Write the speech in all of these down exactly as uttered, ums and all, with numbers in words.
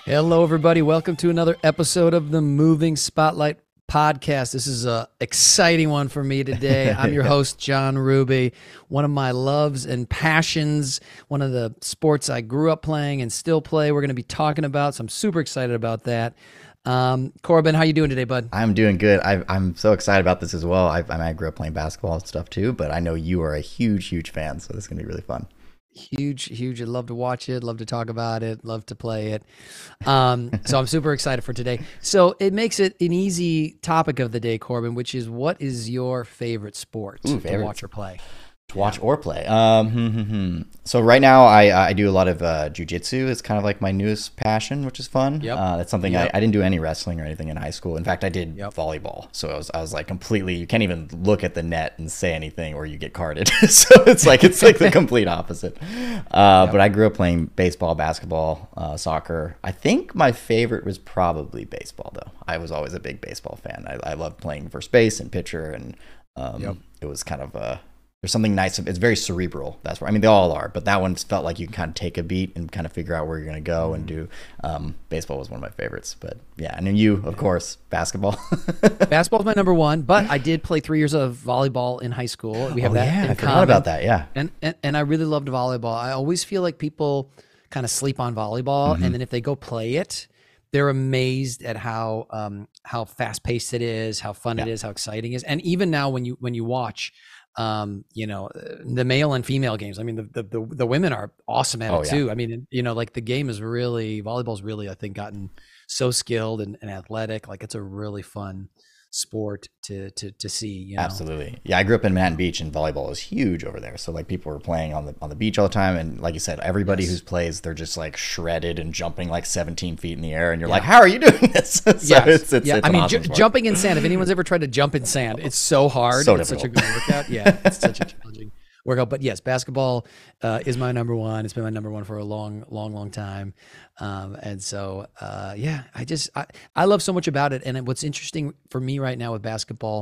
Hello, everybody. Welcome to another episode of the Moving Spotlight podcast. This is an exciting one for me today. I'm your host, John Ruby. One of my loves and passions, one of the sports I grew up playing and still play, we're going to be talking about, so I'm super excited about that. Um, Corbin, how you doing today, bud? I'm doing good. I, I'm so excited about this as well. I, I, mean, I grew up playing basketball and stuff too, but I know you are a huge, huge fan, so this is going to be really fun. Huge, huge. I'd love to watch it, love to talk about it, love to play it. Um, so I'm super excited for today. So it makes it an easy topic of the day, Corbin, which is what is your favorite sport Ooh, to favorite. watch or play? To watch or play. Um, hmm, hmm, hmm. So right now I I do a lot of uh, jujitsu. It's kind of like my newest passion, which is fun. Yep. Uh, that's something Yep. I, I didn't do any wrestling or anything in high school. In fact, I did Yep. volleyball. So I was I was like completely. You can't even look at the net and say anything, or you get carded. So it's like it's like the complete opposite. Uh, Yep. But I grew up playing baseball, basketball, uh, soccer. I think my favorite was probably baseball, though. I was always a big baseball fan. I, I loved playing first base and pitcher, and um, Yep. it was kind of a There's something nice. It's very cerebral. That's where I mean they all are, but that one felt like you can kind of take a beat and kind of figure out where you're going to go and do. Um, baseball was one of my favorites, but yeah, and then you, of course, basketball. Basketball is my number one, but I did play three years of volleyball in high school. We have oh that yeah, in I forgot common. about that. Yeah, And, and and I really loved volleyball. I always feel like people kind of sleep on volleyball, Mm-hmm. and then if they go play it, they're amazed at how um, how fast paced it is, how fun it Yeah. is, how exciting it is. And even now, when you when you watch, um, you know, uh, the male and female games, I mean, the the the, the women are awesome at Oh, it yeah. too. I mean, you know, like the game is really volleyball's really, I think, gotten so skilled and, and athletic. Like it's a really fun sport to to to see. You know? Absolutely. Yeah, I grew up in Manhattan Beach, and volleyball was huge over there. So like people were playing on the on the beach all the time, and like you said, everybody Yes. who plays, they're just like shredded and jumping like seventeen feet in the air, and you're Yeah. like, how are you doing this? so Yes. it's, it's, yeah. it's I an mean, awesome ju- sport. jumping in sand. If anyone's ever tried to jump in sand, it's so hard. So it's such a difficult. good workout. Yeah, it's such a challenging workout. But yes, basketball uh, is my number one. It's been my number one for a long, long, long time. Um, and so, uh, yeah, I just I, I love so much about it. And what's interesting for me right now with basketball,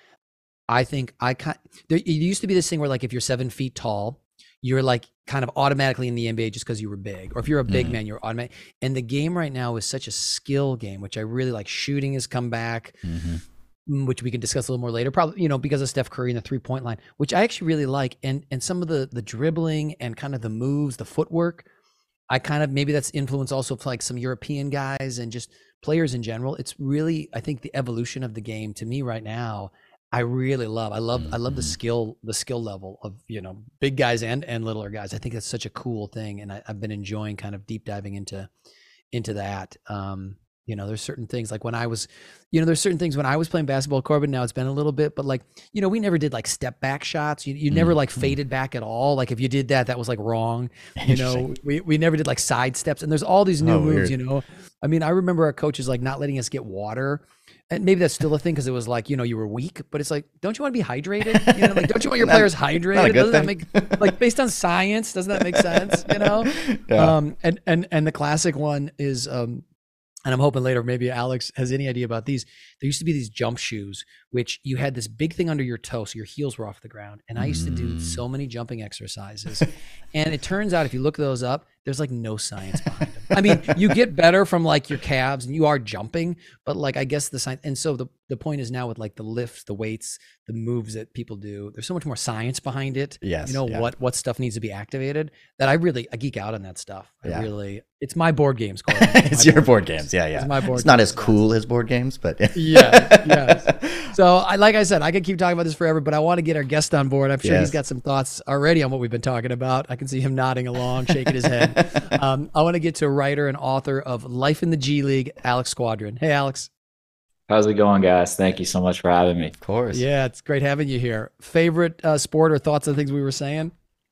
I think I kind there it used to be this thing where like if you're seven feet tall, you're like kind of automatically in the N B A just because you were big, or if you're a big Mhm. man, you're automatic. And the game right now is such a skill game, which I really like. Shooting has come back, Mhm. mm, which we can discuss a little more later. Probably, you know, because of Steph Curry and the three point line, which I actually really like, and and some of the the dribbling and kind of the moves, the footwork. I kind of maybe that's influence also of like some European guys and just players in general. It's really, I think, the evolution of the game to me right now. I really love. I love. I love the Mhm. skill, the skill level of you know big guys and and littler guys. I think that's such a cool thing, and I, I've been enjoying kind of deep diving into into that. Um, you know, there's certain things like when I was, you know, there's certain things when I was playing basketball, Corbin. Now it's been a little bit, but like, you know, we never did like step back shots. You, you never like Mhm. faded back at all. Like if you did that, that was like wrong. You know, Interesting. we, we never did like side steps. And there's all these new Oh, moves, weird. you know. I mean, I remember our coaches like not letting us get water. And maybe that's still a thing because it was like, you know, you were weak, but it's like, don't you want to be hydrated? You know, like, don't you want your Not- players not a hydrated? good Doesn't that thing. make like based on science? Doesn't that make sense? You know? Yeah. Um, and and and the classic one is, um, and I'm hoping later maybe Alex has any idea about these. There used to be these jump shoes, which you had this big thing under your toe, so your heels were off the ground. And I used to do Mm. so many jumping exercises, and it turns out if you look those up, there's like no science behind them. I mean, you get better from like your calves, and you are jumping, but like I guess the science. And so the the point is now with like the lifts, the weights, the moves that people do, there's so much more science behind it. Yes, You know yeah. what what stuff needs to be activated. That I really I geek out on that stuff. I Yeah. really it's my board games. Corey. It's my your board games. Yeah, yeah. It's my board It's not games, as cool as board games, but Yeah, yes. So I like I said, I could keep talking about this forever, but I want to get our guest on board. I'm sure he's Yes. got some thoughts already on what we've been talking about. I can see him nodding along, shaking his head. Um, I want to get to writer and author of Life in the G League, Alex Squadron. Hey, Alex. How's it going, guys? Thank you so much for having me. Of course. Yeah, it's great having you here. Favorite uh, sport or thoughts on things we were saying?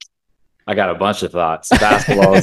I got a bunch of thoughts. Basketball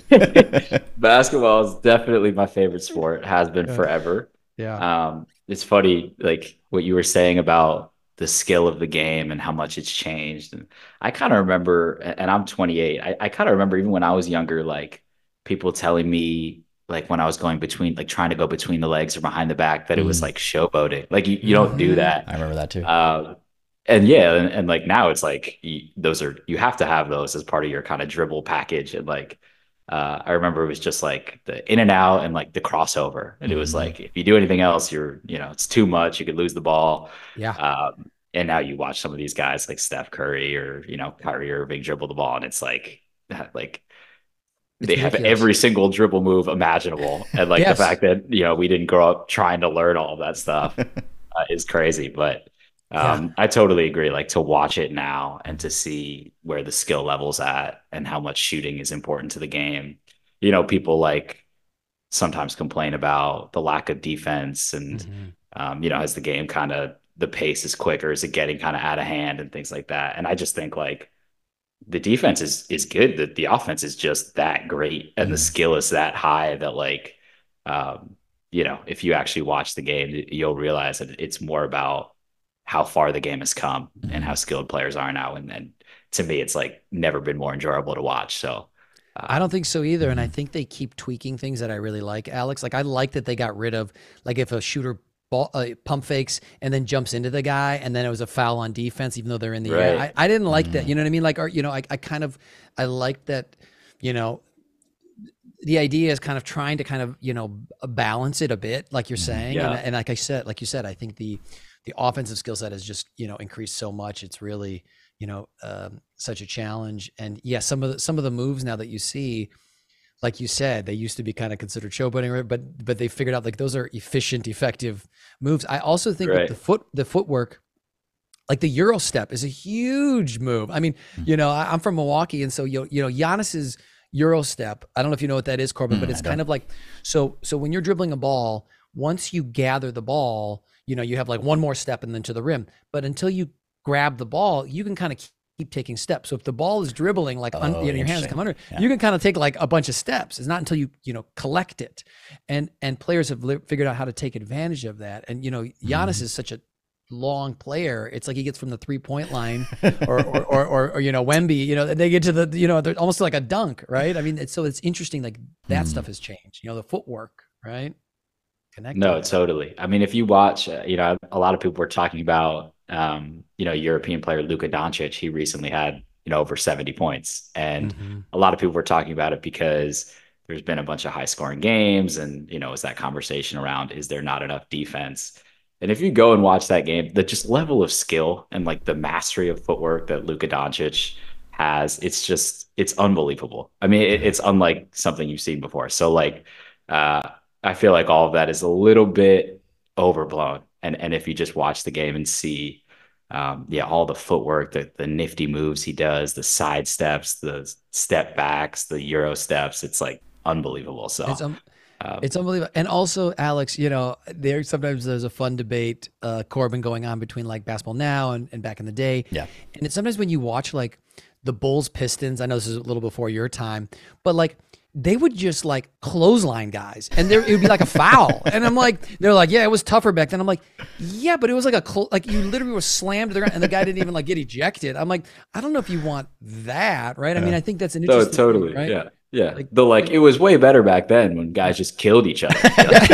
is basketball is definitely my favorite sport. Has been Yeah. forever. Yeah. Um, it's funny, like what you were saying about the skill of the game and how much it's changed. And I kind of remember, and I'm twenty-eight. I, I kind of remember even when I was younger, like people telling me, like when I was going between, like trying to go between the legs or behind the back, that it was Mhm. like showboating. Like you, you don't do Mhm. that. I remember that too. Um, and yeah, and, and like now it's like you, those are you have to have those as part of your kind of dribble package, and like uh, I remember it was just like the in and out and like the crossover. And it was Mhm. like, if you do anything else, you're, you know, it's too much. You could lose the ball. Yeah. Um, and now you watch some of these guys like Steph Curry or, you know, Kyrie Irving dribble the ball. And it's like, like It's they have ridiculous. every single dribble move imaginable. And like Yes. the fact that, you know, we didn't grow up trying to learn all of that stuff uh, is crazy. But um, Yeah. I totally agree. Like to watch it now and to see where the skill level's at and how much shooting is important to the game. You know, people like sometimes complain about the lack of defense and, Mhm. um, you know, as the game kind of the pace is quicker, is it getting kind of out of hand and things like that. And I just think like the defense is is good. The, the offense is just that great and the Mhm. skill is that high that like, um, you know, if you actually watch the game, you'll realize that it's more about how far the game has come and how skilled players are now. And then to me, it's like never been more enjoyable to watch. So I um, don't think so either. And I Mhm. think they keep tweaking things that I really like, Alex. Like I like that they got rid of like if a shooter ball, uh, pump fakes and then jumps into the guy and then it was a foul on defense, even though they're in the air. Right. I, I didn't like that. Mhm. You know what I mean? Like, or, you know, I, I kind of, I like that, you know, the idea is kind of trying to kind of, you know, b- balance it a bit, like you're saying. Yeah. And, and like I said, like you said, I think the, the offensive skill set has just, you know, increased so much. It's really, you know, um, such a challenge. And yeah, some of the, some of the moves now that you see, like you said, they used to be kind of considered showboating, but but they figured out like those are efficient, effective moves. I also think Right. with the foot, the footwork, like the Euro step is a huge move. I mean, Mhm. you know, I, I'm from Milwaukee, and so you you know, Giannis's Euro step. I don't know if you know what that is, Corbin, but Mm, it's I kind don't. of like so so when you're dribbling a ball, once you gather the ball, you know, you have like one more step and then to the rim. But until you grab the ball, you can kind of keep taking steps. So if the ball is dribbling like un, Oh, you know, your hands interesting. come under, Yeah. you can kind of take like a bunch of steps. It's not until you you know collect it, and and players have li- figured out how to take advantage of that. And you know, Giannis Mhm. is such a long player. It's like he gets from the three point line, or or, or or or you know Wemby. You know, they get to the you know they're almost like a dunk, right? I mean, it's, so it's interesting. Like that Mhm. stuff has changed. You know, the footwork, right? Connecting. No, that. totally. I mean, if you watch, uh, you know, a lot of people were talking about, um, you know, European player Luka Doncic. He recently had, you know, over seventy points. And Mhm. a lot of people were talking about it because there's been a bunch of high scoring games. And, you know, it's that conversation around, is there not enough defense? And if you go and watch that game, the just level of skill and like the mastery of footwork that Luka Doncic has, it's just, it's unbelievable. I mean, it, it's unlike something you've seen before. So like, uh, I feel like all of that is a little bit overblown. And and if you just watch the game and see, um, yeah, all the footwork, the the nifty moves he does, the side steps, the step backs, the Euro steps, it's like unbelievable. It's So, um, um, it's unbelievable. And also, Alex, you know, there sometimes there's a fun debate, uh, Corbin, going on between like basketball now and, and back in the day. Yeah. And it's sometimes when you watch like the Bulls Pistons, I know this is a little before your time, but like they would just like clothesline guys and there it would be like a foul. And I'm like, they're like, yeah, it was tougher back then. I'm like, yeah, but it was like a, cl- like you literally were slammed to the ground and the guy didn't even like get ejected. I'm like, I don't know if you want that, right? I mean, Yeah. I think that's an no, interesting totally, thing, right? yeah, yeah. Like- the like, it was way better back then when guys just killed each other.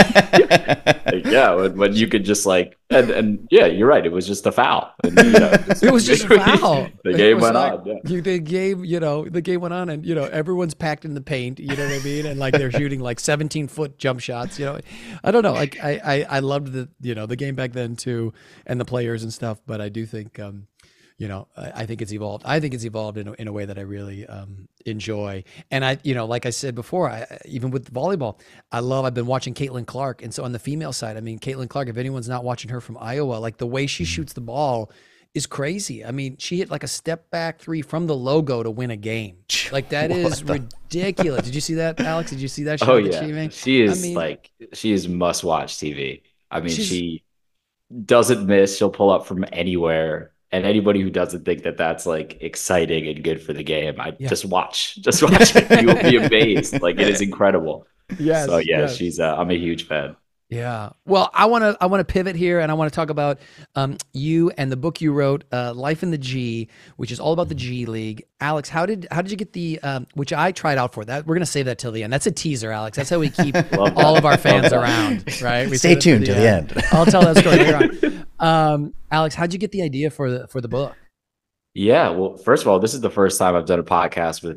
Like, yeah, when, when you could just like, and, and yeah, you're right. It was just a foul. And, you know, just- It was just a foul. The It game was went like- on. Yeah. You, the game, you know, the game went on, and you know, everyone's packed in the paint. You know what I mean? And like they're shooting like seventeen foot jump shots. You know, I don't know. Like I, I, I loved the, you know, the game back then too, and the players and stuff. But I do think, um, you know, I, I think it's evolved. I think it's evolved in a, in a way that I really um, enjoy. And I, you know, like I said before, I even with volleyball, I love. I've been watching Caitlin Clark, and so on the female side, I mean, Caitlin Clark. If anyone's not watching her from Iowa, like the way she shoots the ball is crazy. I mean, she hit like a step back three from the logo to win a game. Like that is ridiculous. Did you see that, Alex? Did you see that shot Oh that yeah, she made? she is I mean- like she is must watch T V. I mean, She's- she doesn't miss. She'll pull up from anywhere, and anybody who doesn't think that that's like exciting and good for the game, I Yeah. just watch, just watch it. You will be amazed. Like it is incredible. Yes. So yeah, yes. she's. Uh, I'm a huge fan. Yeah. Well, I want to I want to pivot here, and I want to talk about um, you and the book you wrote, uh, Life in the G, which is all about the G League. Alex, how did how did you get the um, which I tried out for that? We're gonna save that till the end. That's a teaser, Alex. That's how we keep Love all that. of our fans Love that. around, right? We Stay save it tuned to the end. I'll tell that story later on. Um, Alex, how'd you get the idea for the for the book? Yeah. Well, first of all, this is the first time I've done a podcast with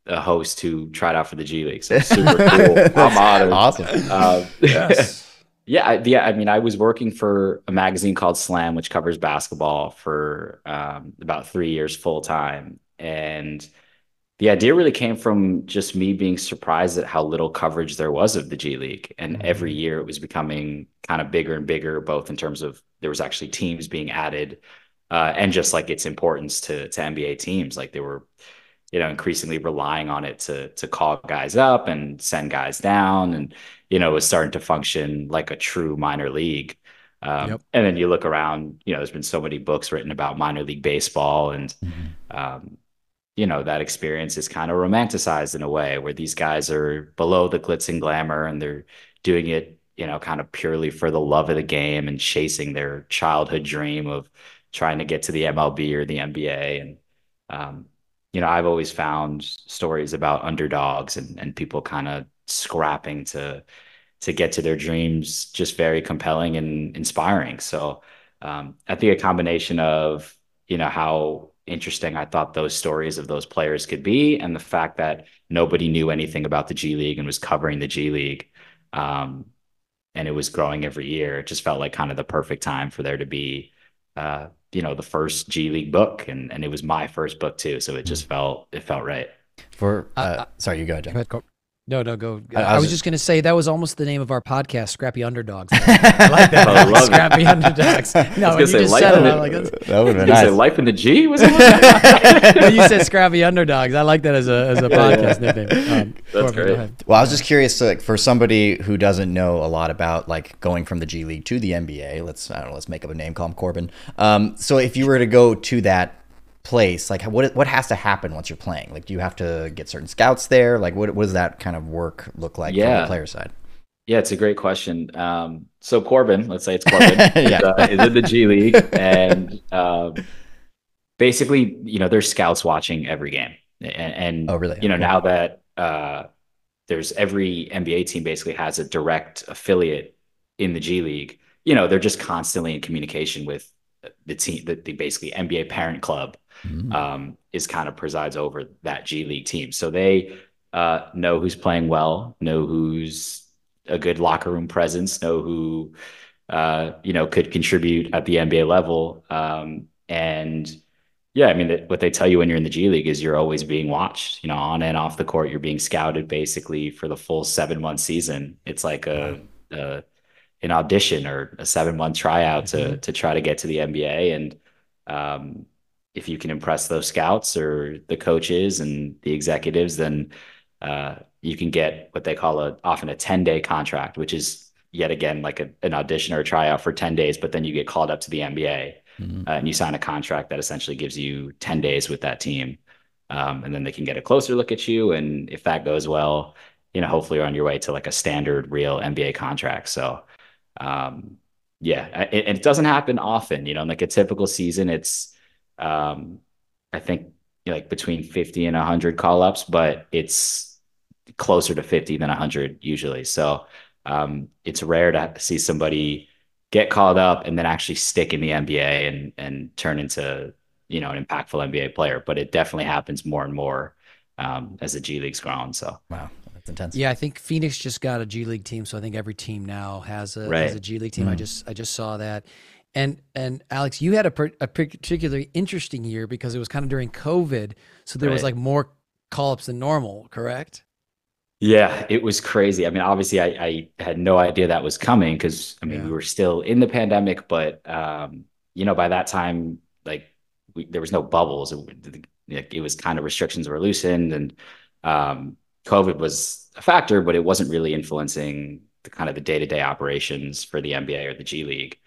a host who tried out for the G League. So super cool. I'm honored. Awesome. Um, Yes. yeah, I, yeah. I mean, I was working for a magazine called Slam, which covers basketball for um, about three years full time, and the idea really came from just me being surprised at how little coverage there was of the G League. And every Mhm. year it was becoming kind of bigger and bigger, both in terms of there was actually teams being added, uh, and just like its importance to to N B A teams. Like they were, you know, increasingly relying on it to to call guys up and send guys down, and you know, it was starting to function like a true minor league. Um, Yep. and then you look around, you know, there's been so many books written about minor league baseball, and Mhm. um, you know, that experience is kind of romanticized in a way where these guys are below the glitz and glamour and they're doing it, you know, kind of purely for the love of the game and chasing their childhood dream of trying to get to the M L B or the N B A. And, um, you know, I've always found stories about underdogs and, and people kind of scrapping to to get to their dreams just very compelling and inspiring. So um, I think a combination of, you know, how interesting I thought those stories of those players could be, and the fact that nobody knew anything about the G League and was covering the G League. Um, and it was growing every year. It just felt like kind of the perfect time for there to be, uh, you know, the first G League book, and and it was my first book too. So it Mhm. just felt it felt right. For I, uh, I, sorry, you go, Jeff. go ahead, Cor- no, no, go. I- I, I was was just- just going to say that was almost the name of our podcast, Scrappy Underdogs. I like that. I love it. Scrappy Underdogs. No, gonna when you say, just like, said it, uh, I'm like, that's- That would have been Is it nice. Life in the G? Was it? when you said Scrappy Underdogs, I like that as a as a podcast nickname. Um, Corbin, go great. ahead. Well, I was just curious, so, like, for somebody who doesn't know a lot about like going from the G League to the N B A. Let's I don't know. Let's make up a name. Call him Corbin. Um, so if you were to go to that place, like what what has to happen once you're playing? Like, do you have to get certain scouts there? Like, what what does that kind of work look like from Yeah. the player side? Yeah, it's a great question. Um, so Corbin, let's say it's Corbin, Yeah. is, uh, is in the G League, and um, basically, you know, there's scouts watching every game, and, and Oh, really? you know, Cool. now that uh, there's every N B A team basically has a direct affiliate in the G League, you know, they're just constantly in communication with the team, the, the basically N B A parent club Mhm. um, is kind of presides over that G League team. So they uh, know who's playing well, know who's a good locker room presence, know who uh, you know could contribute at the N B A level. Um, and yeah, I mean, th- what they tell you when you're in the G League is you're always being watched. You know, on and off the court, you're being scouted basically for the full seven month season. It's like a, a an audition or a seven month tryout to Mhm. to try to get to the N B A. And um, if you can impress those scouts or the coaches and the executives, then uh, you can get what they call a often a ten day contract, which is yet again like a, an audition or a tryout for ten days, but then you get called up to the N B A Mhm. uh, and you sign a contract that essentially gives you ten days with that team. Um, and then they can get a closer look at you. And if that goes well, you know, hopefully you're on your way to like a standard real N B A contract. So, um, yeah, it, it doesn't happen often, you know, like a typical season, it's, um, I think like between fifty and one hundred call ups, but it's closer to fifty than one hundred usually. So, um, it's rare to see somebody get called up and then actually stick in the N B A and and turn into, you know, an impactful N B A player. But it definitely happens more and more um, as the G League's grown. So Wow, that's intense. Yeah, I think Phoenix just got a G League team, so I think every team now has a has Right. a G League team. I Mm. just I just saw that, and and Alex, you had a, per, a particularly interesting year because it was kind of during COVID, so there was Right. like more call ups than normal. Correct? yeah, it was crazy. I mean, obviously, I, I had no idea that was coming because I mean, Yeah. we were still in the pandemic, but um, you know, by that time, like we, there was no bubbles. It, it, it was kind of restrictions were loosened, and um, COVID was a factor, but it wasn't really influencing the kind of the day to day operations for the N B A or the G League.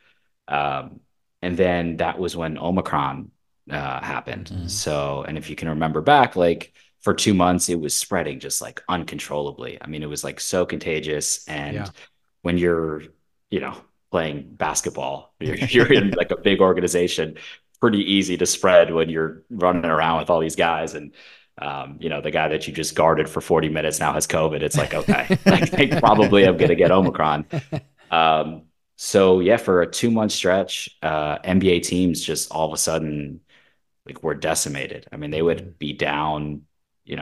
Um, and then that was when Omicron uh, happened. Mhm. So, and if you can remember back, like for two months, it was spreading just like uncontrollably. I mean, it was like so contagious. And Yeah. when you're, you know, playing basketball, you're, you're in like a big organization, pretty easy to spread when you're running around with all these guys. And, um, you know, the guy that you just guarded for forty minutes now has COVID. It's like, okay, like, I probably am going to get Omicron. Um, so yeah, for a two month stretch, uh, N B A teams just all of a sudden like were decimated. I mean, they would be down, you know,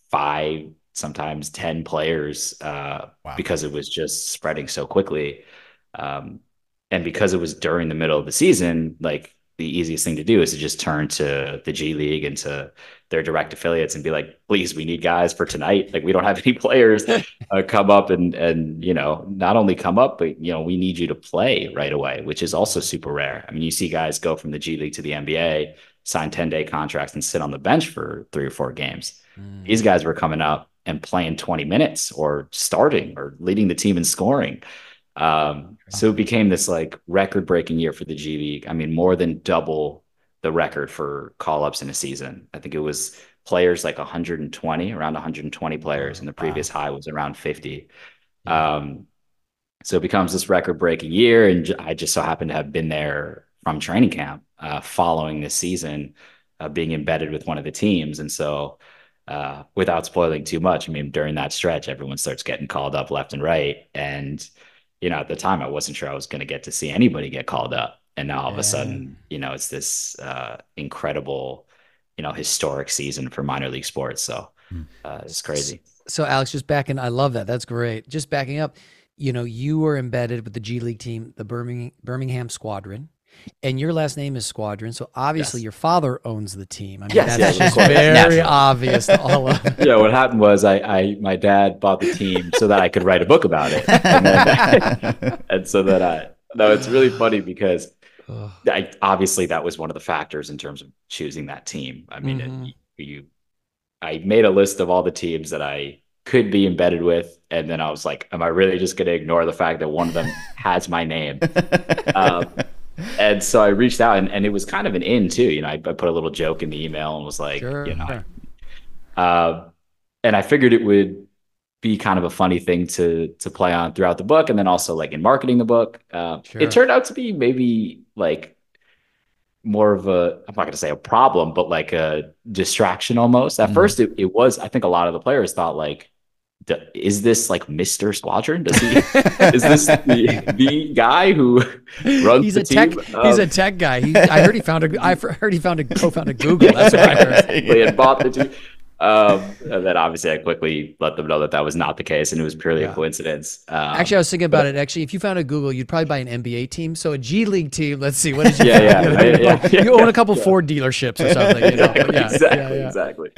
five, sometimes ten players uh, Wow. because it was just spreading so quickly. Um, and because it was during the middle of the season, like the easiest thing to do is to just turn to the G League and to their direct affiliates and be like, please, we need guys for tonight. Like we don't have any players uh, come up and, and, you know, not only come up, but, you know, we need you to play right away, which is also super rare. I mean, you see guys go from the G League to the N B A, sign ten day contracts and sit on the bench for three or four games. Mm. These guys were coming up and playing twenty minutes or starting or leading the team in scoring. Um, so it became this like record breaking year for the G League. I mean, more than double the record for call ups in a season. I think it was players like one hundred twenty, around one hundred twenty players, and the previous wow. high was around fifty. Yeah. Um, so it becomes this record breaking year. And I just so happened to have been there from training camp uh, following this season, uh, being embedded with one of the teams. And so uh, without spoiling too much, I mean, during that stretch, everyone starts getting called up left and right. And you know, at the time, I wasn't sure I was going to get to see anybody get called up. And now all yeah. of a sudden, you know, it's this uh, incredible, you know, historic season for minor league sports. So uh, it's crazy. So, Alex, just backing, I love that. That's great. Just backing up, you know, you were embedded with the G League team, the Birmingham, Birmingham Squadron. And your last name is Squadron, so obviously yes. your father owns the team. I mean, yes, that's yes, just very obvious to all of us. Yeah, what happened was I, I, my dad bought the team so that I could write a book about it, and, then, and so that I. No, it's really funny because I, obviously that was one of the factors in terms of choosing that team. I mean, mm-hmm. it, you, I made a list of all the teams that I could be embedded with, and then I was like, am I really just going to ignore the fact that one of them has my name? Um, And so I reached out, and, and it was kind of an in too. You know, I, I put a little joke in the email and was like, sure, you know, sure. uh, and I figured it would be kind of a funny thing to to play on throughout the book, and then also like in marketing the book. Uh, sure. It turned out to be maybe like more of a, I'm not going to say a problem, but like a distraction almost. At mm. first, it, it was. I think a lot of the players thought like, is this like Mister Squadron? Does he? Is this the, the guy who runs he's the a tech, team? He's um, a tech guy. He, I heard he found a. I heard he found a co-founded Google. That's what I heard. He had bought the team. Um, and then obviously I quickly let them know that that was not the case, and it was purely yeah. a coincidence. Um, actually, I was thinking about but, it. Actually, if you found a Google, you'd probably buy an N B A team. So a G League team. Let's see, what did you? Yeah, yeah, you, know, yeah, yeah, you yeah. own a couple yeah. Ford dealerships or something. You know? yeah, yeah, exactly, yeah, yeah. exactly.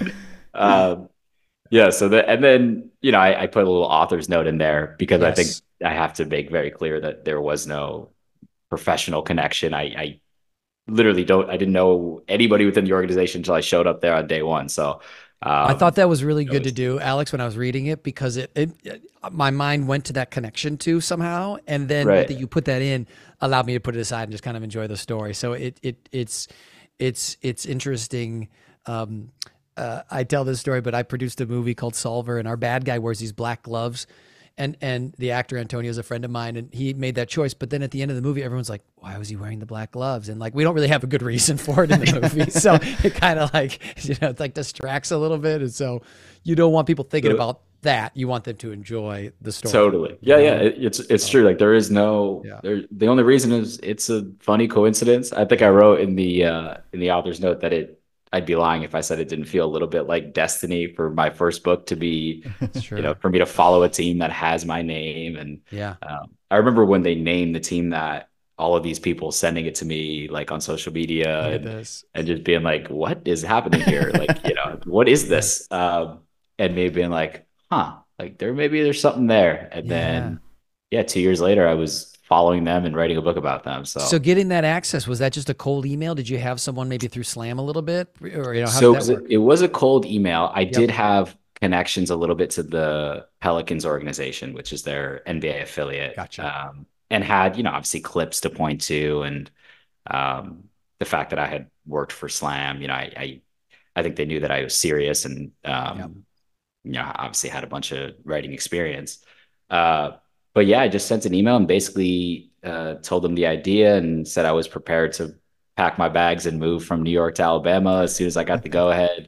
Um, Yeah. So that, and then, you know, I, I put a little author's note in there because yes. I think I have to make very clear that there was no professional connection. I, I literally don't, I didn't know anybody within the organization until I showed up there on day one. So um, I thought that was really good was, to do, Alex, when I was reading it, because it, it, it my mind went to that connection too somehow. And then right. that you put that in allowed me to put it aside and just kind of enjoy the story. So it, it, it's, it's, it's interesting. Um, Uh, I tell this story, but I produced a movie called Solver, and our bad guy wears these black gloves, and and the actor Antonio is a friend of mine, and he made that choice. But then at the end of the movie, everyone's like, "Why was he wearing the black gloves?" And like, we don't really have a good reason for it in the movie, so it kind of like you know, it like distracts a little bit, and so you don't want people thinking about that. You want them to enjoy the story. Totally, yeah, yeah. It, it's it's true. Like there is no, yeah. there. The only reason is it's a funny coincidence. I think I wrote in the uh, in the author's note that it. I'd be lying if I said it didn't feel a little bit like destiny for my first book to be, you know, for me to follow a team that has my name. And yeah, um, I remember when they named the team that, all of these people sending it to me like on social media and, and just being like, what is happening here? Like, you know, what is this? Um, and me being like, huh, like there, maybe there's something there. And yeah. then, yeah, two years later, I was following them and writing a book about them. So, so getting that access, was that just a cold email? Did you have someone maybe through Slam a little bit, or you know, how so did that it, work? it was a cold email. I Yep. did have connections a little bit to the Pelicans organization, which is their N B A affiliate. Gotcha. Um, and had, you know, obviously clips to point to, and um, the fact that I had worked for Slam, you know, I, I, I think they knew that I was serious, and um, Yep. you know, obviously had a bunch of writing experience. Uh, But yeah, I just sent an email and basically uh, told them the idea and said I was prepared to pack my bags and move from New York to Alabama as soon as I got the go ahead.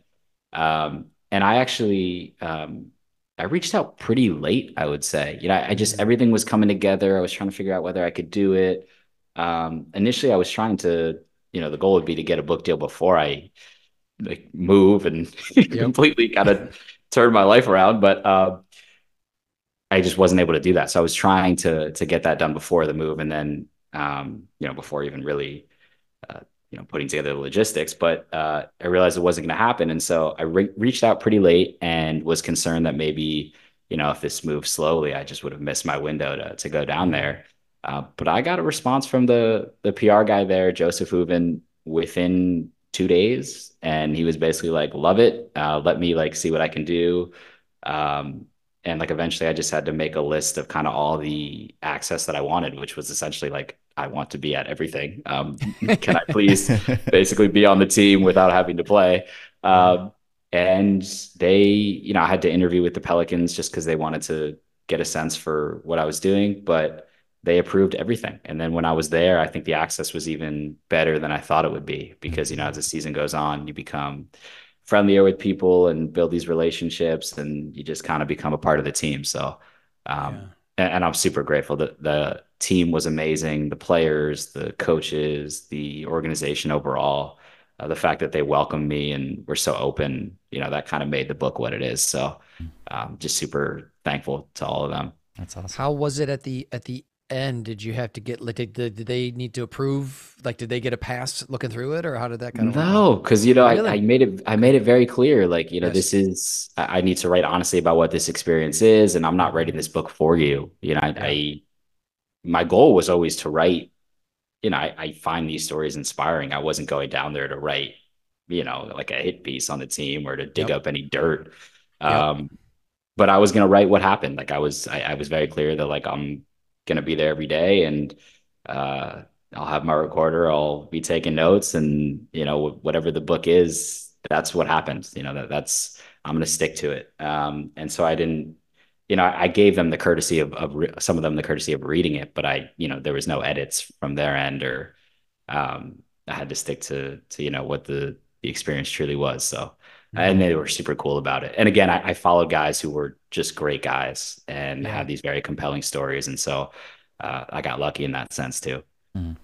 Um, and I actually, um, I reached out pretty late, I would say. You know, I, I just, everything was coming together. I was trying to figure out whether I could do it. Um, initially, I was trying to, you know, the goal would be to get a book deal before I like move and Yep. completely kind of turn my life around. But uh, I just wasn't able to do that. So I was trying to to get that done before the move, and then um, you know, before even really uh, you know, putting together the logistics. But uh, I realized it wasn't going to happen, and so I re- reached out pretty late and was concerned that maybe, you know, if this moved slowly, I just would have missed my window to to go down there. Uh, but I got a response from the the P R guy there, Joseph Hooven, within two days, and he was basically like, "Love it. Uh, let me like see what I can do." Um, and like eventually, I just had to make a list of kind of all the access that I wanted, which was essentially like, I want to be at everything. Um, can I please basically be on the team without having to play? Um, and they, you know, I had to interview with the Pelicans just because they wanted to get a sense for what I was doing, but they approved everything. And then when I was there, I think the access was even better than I thought it would be because, you know, as the season goes on, you become friendlier with people and build these relationships, and you just kind of become a part of the team. So, um, Yeah. and, and I'm super grateful that the team was amazing. The players, the coaches, the organization overall, uh, the fact that they welcomed me and were so open, you know, that kind of made the book what it is. So, um, just super thankful to all of them. That's awesome. How was it at the at the end? Did you have to get like did, did they need to approve? Like, did they get a pass looking through it, or how did that kind of work out? No, because you know, I, I Really? made it I made it very clear, like, you know, Yes. this is I I need to write honestly about what this experience is, and I'm not writing this book for you. You know, I, Yeah. I my goal was always to write, you know, I, I find these stories inspiring. I wasn't going down there to write, you know, like a hit piece on the team or to dig Yep. up any dirt. Yep. Um, but I was gonna write what happened. Like I was I, I was very clear that like I'm gonna be there every day, and uh I'll have my recorder, I'll be taking notes, and you know, whatever the book is, that's what happens. You know, that that's I'm gonna stick to it. Um and so I didn't, you know, I gave them the courtesy of, of re- some of them the courtesy of reading it, but I, you know, there was no edits from their end, or um I had to stick to to, you know, what the the experience truly was. So and Mhm. they were super cool about it. And again, I, I followed guys who were just great guys and Yeah. had these very compelling stories. And so uh, I got lucky in that sense too. Mhm.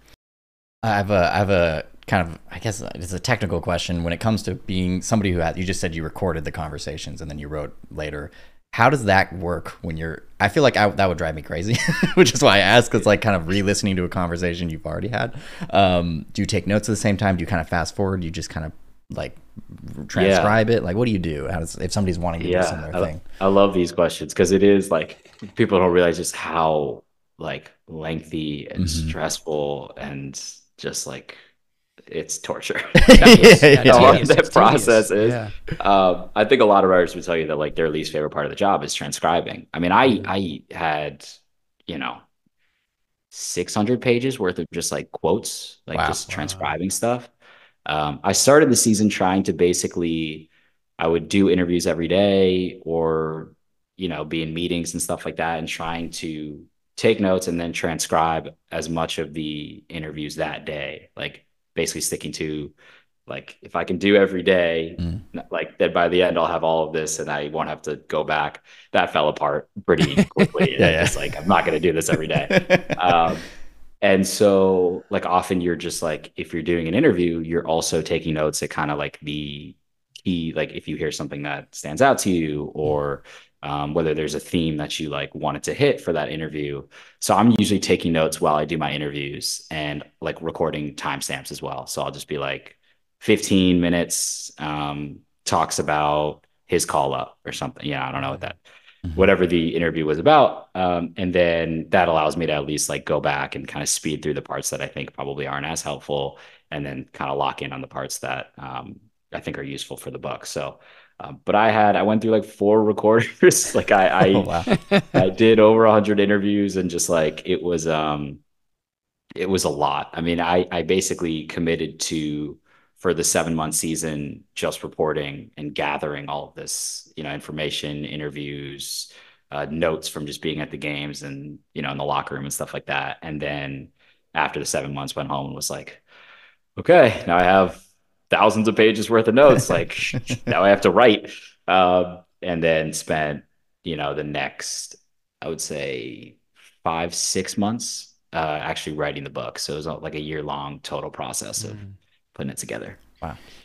I have a I have a kind of, I guess it's a technical question when it comes to being somebody who had, you just said you recorded the conversations and then you wrote later. How does that work when you're, I feel like I, that would drive me crazy, which is why I ask. It's like kind of re-listening to a conversation you've already had. Um, do you take notes at the same time? Do you kind of fast forward? Do you just kind of like transcribe it? Like, what do you do? How does, if somebody's wanting to do Yeah, similar I, thing? I love these questions because it is like people don't realize just how like lengthy and Mhm. stressful and just like it's torture. Yeah, That's yeah, Yeah. how yeah. hard Tedious. It's that tedious. process is. Yeah. Um, I think a lot of writers would tell you that like their least favorite part of the job is transcribing. I mean, I Mhm. I had, you know, six hundred pages worth of just like quotes, like Wow. just Wow. transcribing stuff. Um, I started the season trying to basically, I would do interviews every day or, you know, be in meetings and stuff like that and trying to take notes and then transcribe as much of the interviews that day, like basically sticking to like if I can do every day, Mm. like then by the end I'll have all of this and I won't have to go back. That fell apart pretty quickly. I Yeah, just like I'm yeah. not going to do this every day. Um, and so like often you're just like if you're doing an interview, you're also taking notes at kind of like the key, like if you hear something that stands out to you or um, whether there's a theme that you like wanted to hit for that interview. So I'm usually taking notes while I do my interviews and like recording timestamps as well. So I'll just be like fifteen minutes um, talks about his call up or something. Yeah, I don't know what Yeah. that, Mhm. whatever the interview was about. Um, and then that allows me to at least like go back and kind of speed through the parts that I think probably aren't as helpful and then kind of lock in on the parts that um, I think are useful for the book. So, um, but I had, I went through like four recorders. like I, Oh, I, wow. I did over a hundred interviews and just like, it was, um, it was a lot. I mean, I I basically committed to for the seven month season just reporting and gathering all of this, you know, information, interviews, uh, notes from just being at the games and you know in the locker room and stuff like that. And then after the seven months, went home and was like, okay, now I have thousands of pages worth of notes. Like now I have to write. Um, and then spent, you know, the next, I would say five, six months uh, actually writing the book. So it was uh, like a year long total process of Mm. putting it together. Wow. Thank Did you.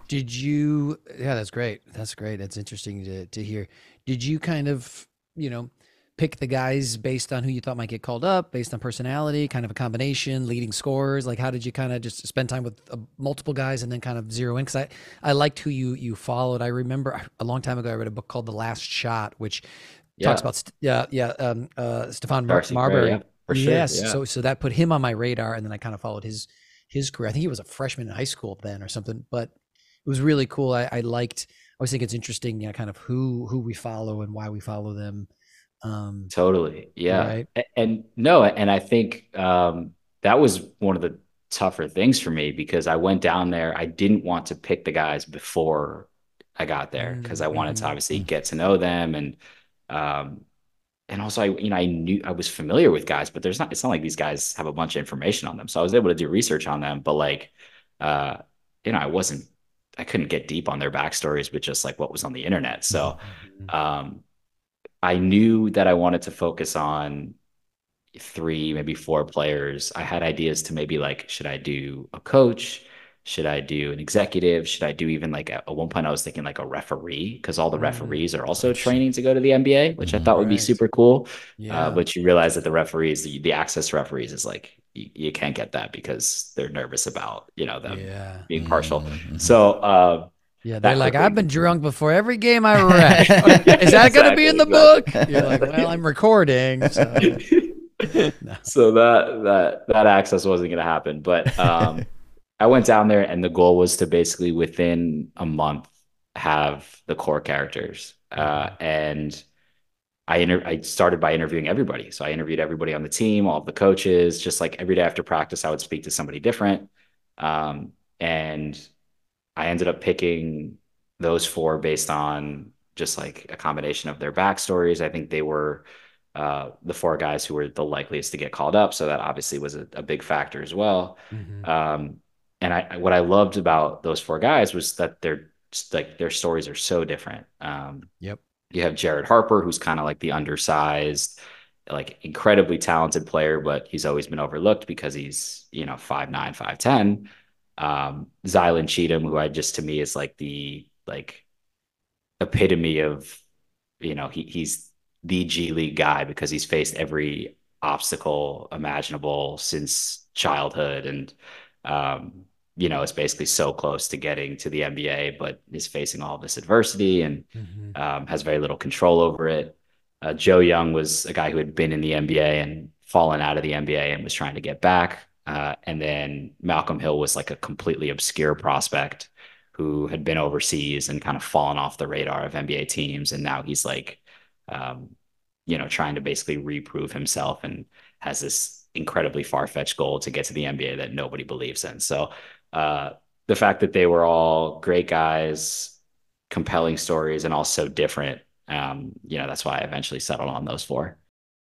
Did you, yeah, that's great. That's great. That's interesting to to hear. Did you kind of, you know, pick the guys based on who you thought might get called up, based on personality, kind of a combination, leading scorers? Like, how did you kind of just spend time with uh, multiple guys and then kind of zero in? Because I, I liked who you you followed. I remember a long time ago I read a book called The Last Shot, which talks Yeah. about st- yeah yeah um uh Stefan Mar- Darcy Gray. Yeah, Marbury. for sure. Yes, Yeah. so so that put him on my radar, and then I kind of followed his his career. I think he was a freshman in high school then or something, but it was really cool. I, I liked. I always think it's interesting, you know, kind of who who we follow and why we follow them. Um, Totally. Yeah. right. A- And no, and I think um, that was one of the tougher things for me because I went down there. I didn't want to pick the guys before I got there because I wanted to Mm-hmm. obviously get to know them and um, and also I you know I knew I was familiar with guys, but there's not it's not like these guys have a bunch of information on them. So I was able to do research on them, but like uh, you know, I wasn't I couldn't get deep on their backstories with just like what was on the internet. So Mm-hmm. um I knew that I wanted to focus on three, maybe four players. I had ideas to maybe like, should I do a coach? Should I do an executive? Should I do even like at one point I was thinking like a referee because all the Mm, referees are also interesting. training to go to the N B A, which I Mhm. thought would be Right. super cool. Uh, Yeah. but you realize that the referees, the, the access referees, is like you, you can't get that because they're nervous about you know them Yeah. being partial. Mhm. So uh, Yeah. They're that like, I've quickly, been drunk before every game I ref. yeah, Is that going to be in exactly, the exactly. book? You're like, well, I'm recording. So, no. So that that that access wasn't going to happen, but um, I went down there, and the goal was to basically within a month have the core characters. Uh, Mhm. and I inter- I started by interviewing everybody. So I interviewed everybody on the team, all of the coaches. Just like every day after practice, I would speak to somebody different. Um, and I ended up picking those four based on just like a combination of their backstories. I think they were uh, the four guys who were the likeliest to get called up, so that obviously was a, a big factor as well. Mhm. Um, and I, what I loved about those four guys was that they're like their stories are so different. Um, Yep. you have Jared Harper, who's kind of like the undersized, like incredibly talented player, but he's always been overlooked because he's, you know, five nine, five ten. Um, Zylan Cheatham, who I just to me is like the like epitome of, you know, he he's the G League guy because he's faced every obstacle imaginable since childhood and um, you know, is basically so close to getting to the N B A, but is facing all this adversity and Mhm. um, has very little control over it. Uh, Joe Young was a guy who had been in the N B A and fallen out of the N B A and was trying to get back. Uh, and then Malcolm Hill was like a completely obscure prospect who had been overseas and kind of fallen off the radar of N B A teams. And now he's like, um, you know, trying to basically reprove himself and has this incredibly far fetched goal to get to the N B A that nobody believes in. So uh, the fact that they were all great guys, compelling stories, and also different, um, you know, that's why I eventually settled on those four.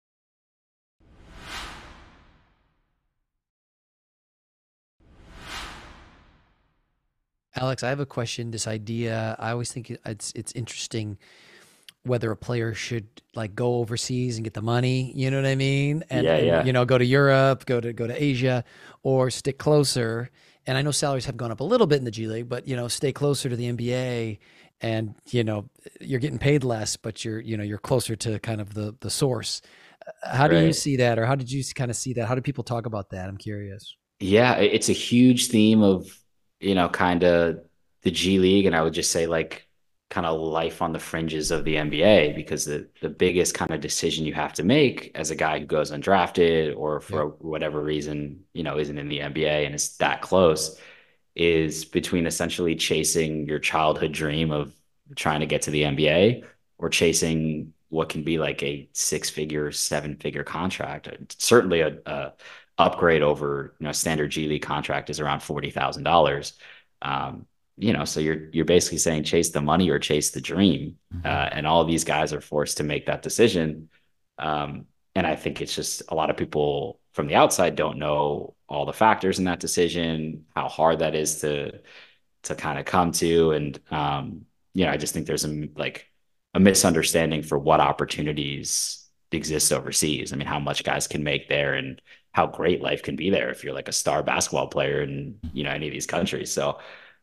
Alex, I have a question. This idea, I always think it- it's it's interesting whether a player should like go overseas and get the money, you know what I mean? And Yeah, and yeah, you know, go to Europe, go to go to Asia, or stick closer. And I know salaries have gone up a little bit in the G League, but you know, stay closer to the N B A and you know, you're getting paid less, but you're, you know, you're closer to kind of the the source. Uh, How do you right. see that, or how did you kind of see that? How do people talk about that? I'm curious. Yeah, it's a huge theme of, you know, kind of the G League, and I would just say like kind of life on the fringes of the N B A because the the biggest kind of decision you have to make as a guy who goes undrafted or Yep. for whatever reason, you know, isn't in the N B A and is that close is between essentially chasing your childhood dream of trying to get to the N B A or chasing what can be like a six figure, seven figure contract. Certainly a, a upgrade over, you know, standard G League contract is around forty thousand dollars. Um, you know, so you're you're basically saying chase the money or chase the dream. Mhm. Uh, and all of these guys are forced to make that decision. Um, and I think it's just a lot of people from the outside don't know all the factors in that decision, how hard that is to to kind of come to. And um, you know, I just think there's a like a misunderstanding for what opportunities exist overseas. I mean, how much guys can make there and how great life can be there if you're like a star basketball player in, you know, any of these countries. So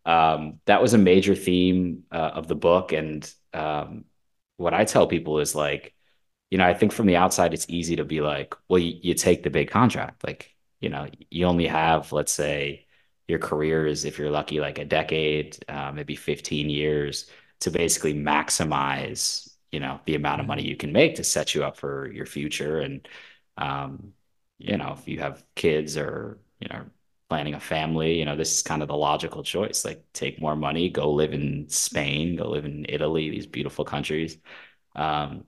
um, that was a major theme uh, of the book. And um, what I tell people is like, you know, I think from the outside, it's easy to be like, well, you, you take the big contract. Like, you know, you only have, let's say, your career is, if you're lucky, like a decade, uh, maybe fifteen years to basically maximize, you know, the amount of money you can make to set you up for your future. And, um, you know, if you have kids or, you know, planning a family, you know, this is kind of the logical choice. Like, take more money, go live in Spain, go live in Italy, these beautiful countries. Um,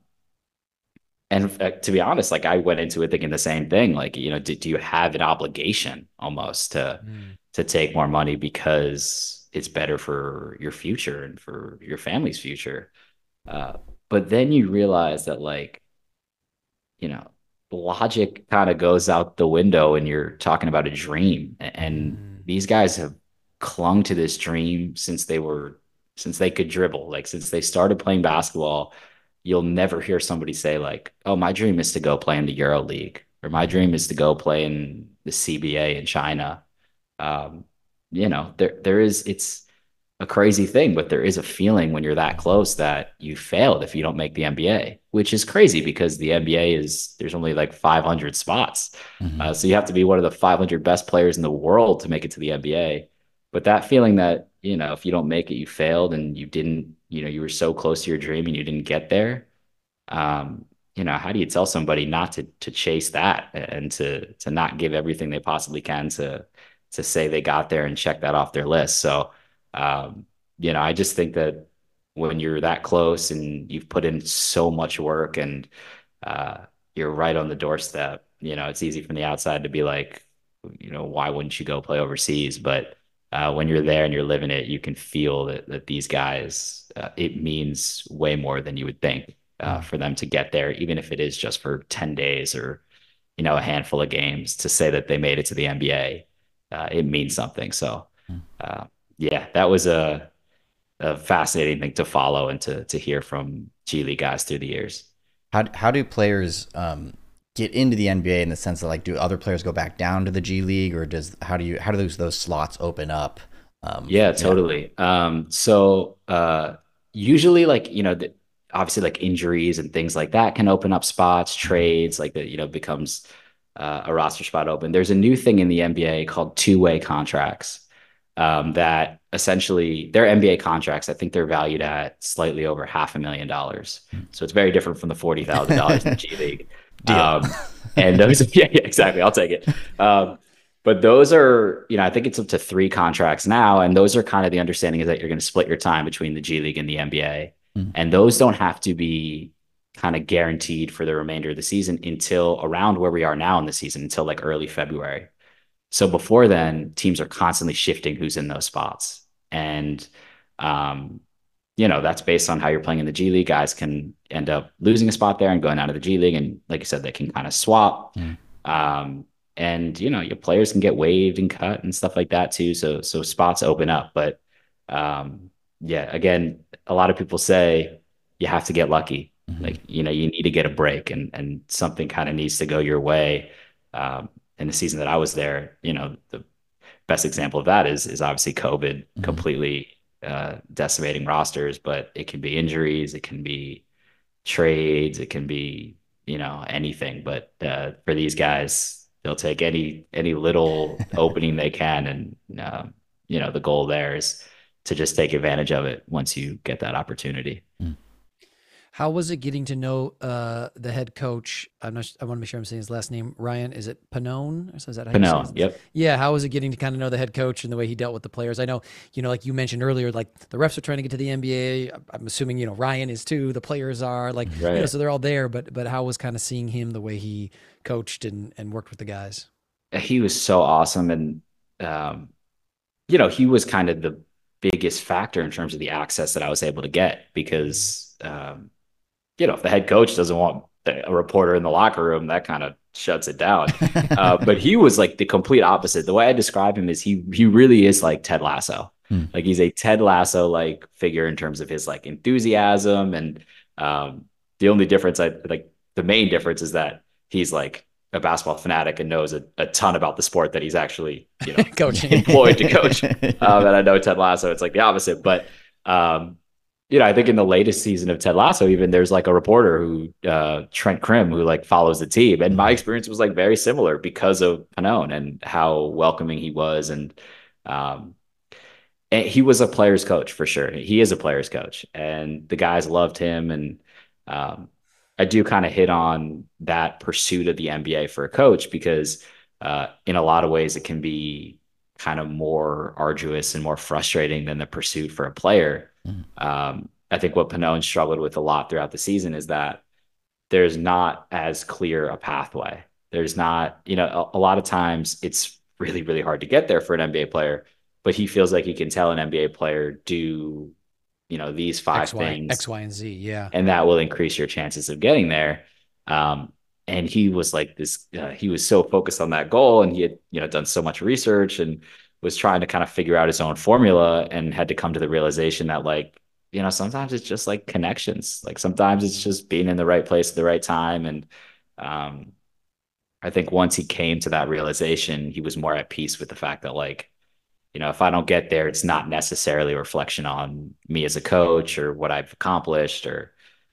and uh, to be honest, like I went into it thinking the same thing. Like, you know, do, do you have an obligation almost to Mm. to take more money because it's better for your future and for your family's future? Uh, but then you realize that, like, you know, logic kind of goes out the window and you're talking about a dream. And Mm. these guys have clung to this dream since they were, since they could dribble, like since they started playing basketball. You'll never hear somebody say, like, oh, my dream is to go play in the Euro League, or my dream is to go play in the C B A in China. Um, you know, there there is, it's a crazy thing, but there is a feeling when you're that close that you failed if you don't make the N B A, which is crazy because the N B A is, there's only like five hundred spots. Mm-hmm. Uh, so you have to be one of the five hundred best players in the world to make it to the N B A. But that feeling that, you know, if you don't make it, you failed and you didn't, you know, you were so close to your dream and you didn't get there. Um, you know, how do you tell somebody not to to chase that and to to not give everything they possibly can to to say they got there and check that off their list? So um, you know, I just think that when you're that close and you've put in so much work and uh, you're right on the doorstep, you know, it's easy from the outside to be like, you know, why wouldn't you go play overseas? But uh, when you're there and you're living it, you can feel that that these guys, uh, it means way more than you would think uh, for them to get there, even if it is just for ten days or, you know, a handful of games to say that they made it to the N B A. Uh, it means something. So, uh, yeah, that was a, a fascinating thing to follow and to to hear from G League guys through the years. How how do players um, get into the N B A in the sense that, like, do other players go back down to the G League, or does how do you how do those those slots open up? Um, Yeah, totally. Yeah. Um, so uh, usually, like, you know, the, obviously, like injuries and things like that can open up spots, trades, like that, you know, becomes uh, a roster spot open. There's a new thing in the N B A called two-way contracts um, that essentially they're N B A contracts. I think they're valued at slightly over half a million dollars. So it's very different from the forty thousand dollars in the G League. Deal. Um, and those, yeah, yeah, exactly. I'll take it. Um, but those are, you know, I think it's up to three contracts now. And those are kind of the understanding is that you're going to split your time between the G League and the N B A. Mm-hmm. And those don't have to be kind of guaranteed for the remainder of the season until around where we are now in the season, until like early February. So before then, teams are constantly shifting who's in those spots. And, um, you know, that's based on how you're playing in the G League. Guys can end up losing a spot there and going out of the G League. And like I said, they can kind of swap. Mm. Um, and, you know, your players can get waived and cut and stuff like that too. So, so spots open up. But um, yeah, again, a lot of people say you have to get lucky. Mm-hmm. Like, you know, you need to get a break and, and something kind of needs to go your way. Um, in the season that I was there, you know, the best example of that is, is obviously COVID mm-hmm. completely uh, decimating rosters, but it can be injuries, it can be trades, it can be, you know, anything. But uh, for these guys, they'll take any any little opening they can, and um, you know, the goal there is to just take advantage of it once you get that opportunity. Mm. How was it getting to know uh, the head coach? I'm not. I want to make sure I'm saying his last name. Ryan, is it Pannone? Or so is that how Pannone? You say it? Yep. Yeah. How was it getting to kind of know the head coach and the way he dealt with the players? I know, you know, like you mentioned earlier, like the refs are trying to get to the N B A. I'm assuming, you know, Ryan is too. The players are like, right. you know, so they're all there. But but how was kind of seeing him, the way he coached and and worked with the guys? He was so awesome, and um, you know, he was kind of the biggest factor in terms of the access that I was able to get because. Um, You know, if the head coach doesn't want a reporter in the locker room, that kind of shuts it down. uh, but he was like the complete opposite. The way I describe him is he he really is like Ted Lasso. Hmm. Like he's a Ted Lasso like figure in terms of his like enthusiasm. And um, the only difference, I like the main difference is that he's like a basketball fanatic and knows a, a ton about the sport that he's actually, you know, Coaching. employed to coach. Um, and I know Ted Lasso, it's like the opposite. But, um, you know, I think in the latest season of Ted Lasso, even there's like a reporter who, uh, Trent Krim, who like follows the team. And my experience was like very similar because of Pannone and how welcoming he was. And, um, and he was a player's coach for sure. He is a player's coach, and the guys loved him. And um, I do kind of hit on that pursuit of the N B A for a coach because uh, in a lot of ways it can be kind of more arduous and more frustrating than the pursuit for a player. Mm. Um, I think what Pannone struggled with a lot throughout the season is that there's not as clear a pathway. There's not, you know, a, a lot of times it's really, really hard to get there for an N B A player, but he feels like he can tell an N B A player do, you know, these five X, y, things, X, Y, and Z. Yeah. And that will increase your chances of getting there. Um, and he was like this, uh, he was so focused on that goal, and he had, you know, done so much research and was trying to kind of figure out his own formula, and had to come to the realization that, like, you know, sometimes it's just like connections. Like sometimes it's just being in the right place at the right time. And, um, I think once he came to that realization, he was more at peace with the fact that, like, you know, if I don't get there, it's not necessarily a reflection on me as a coach or what I've accomplished or,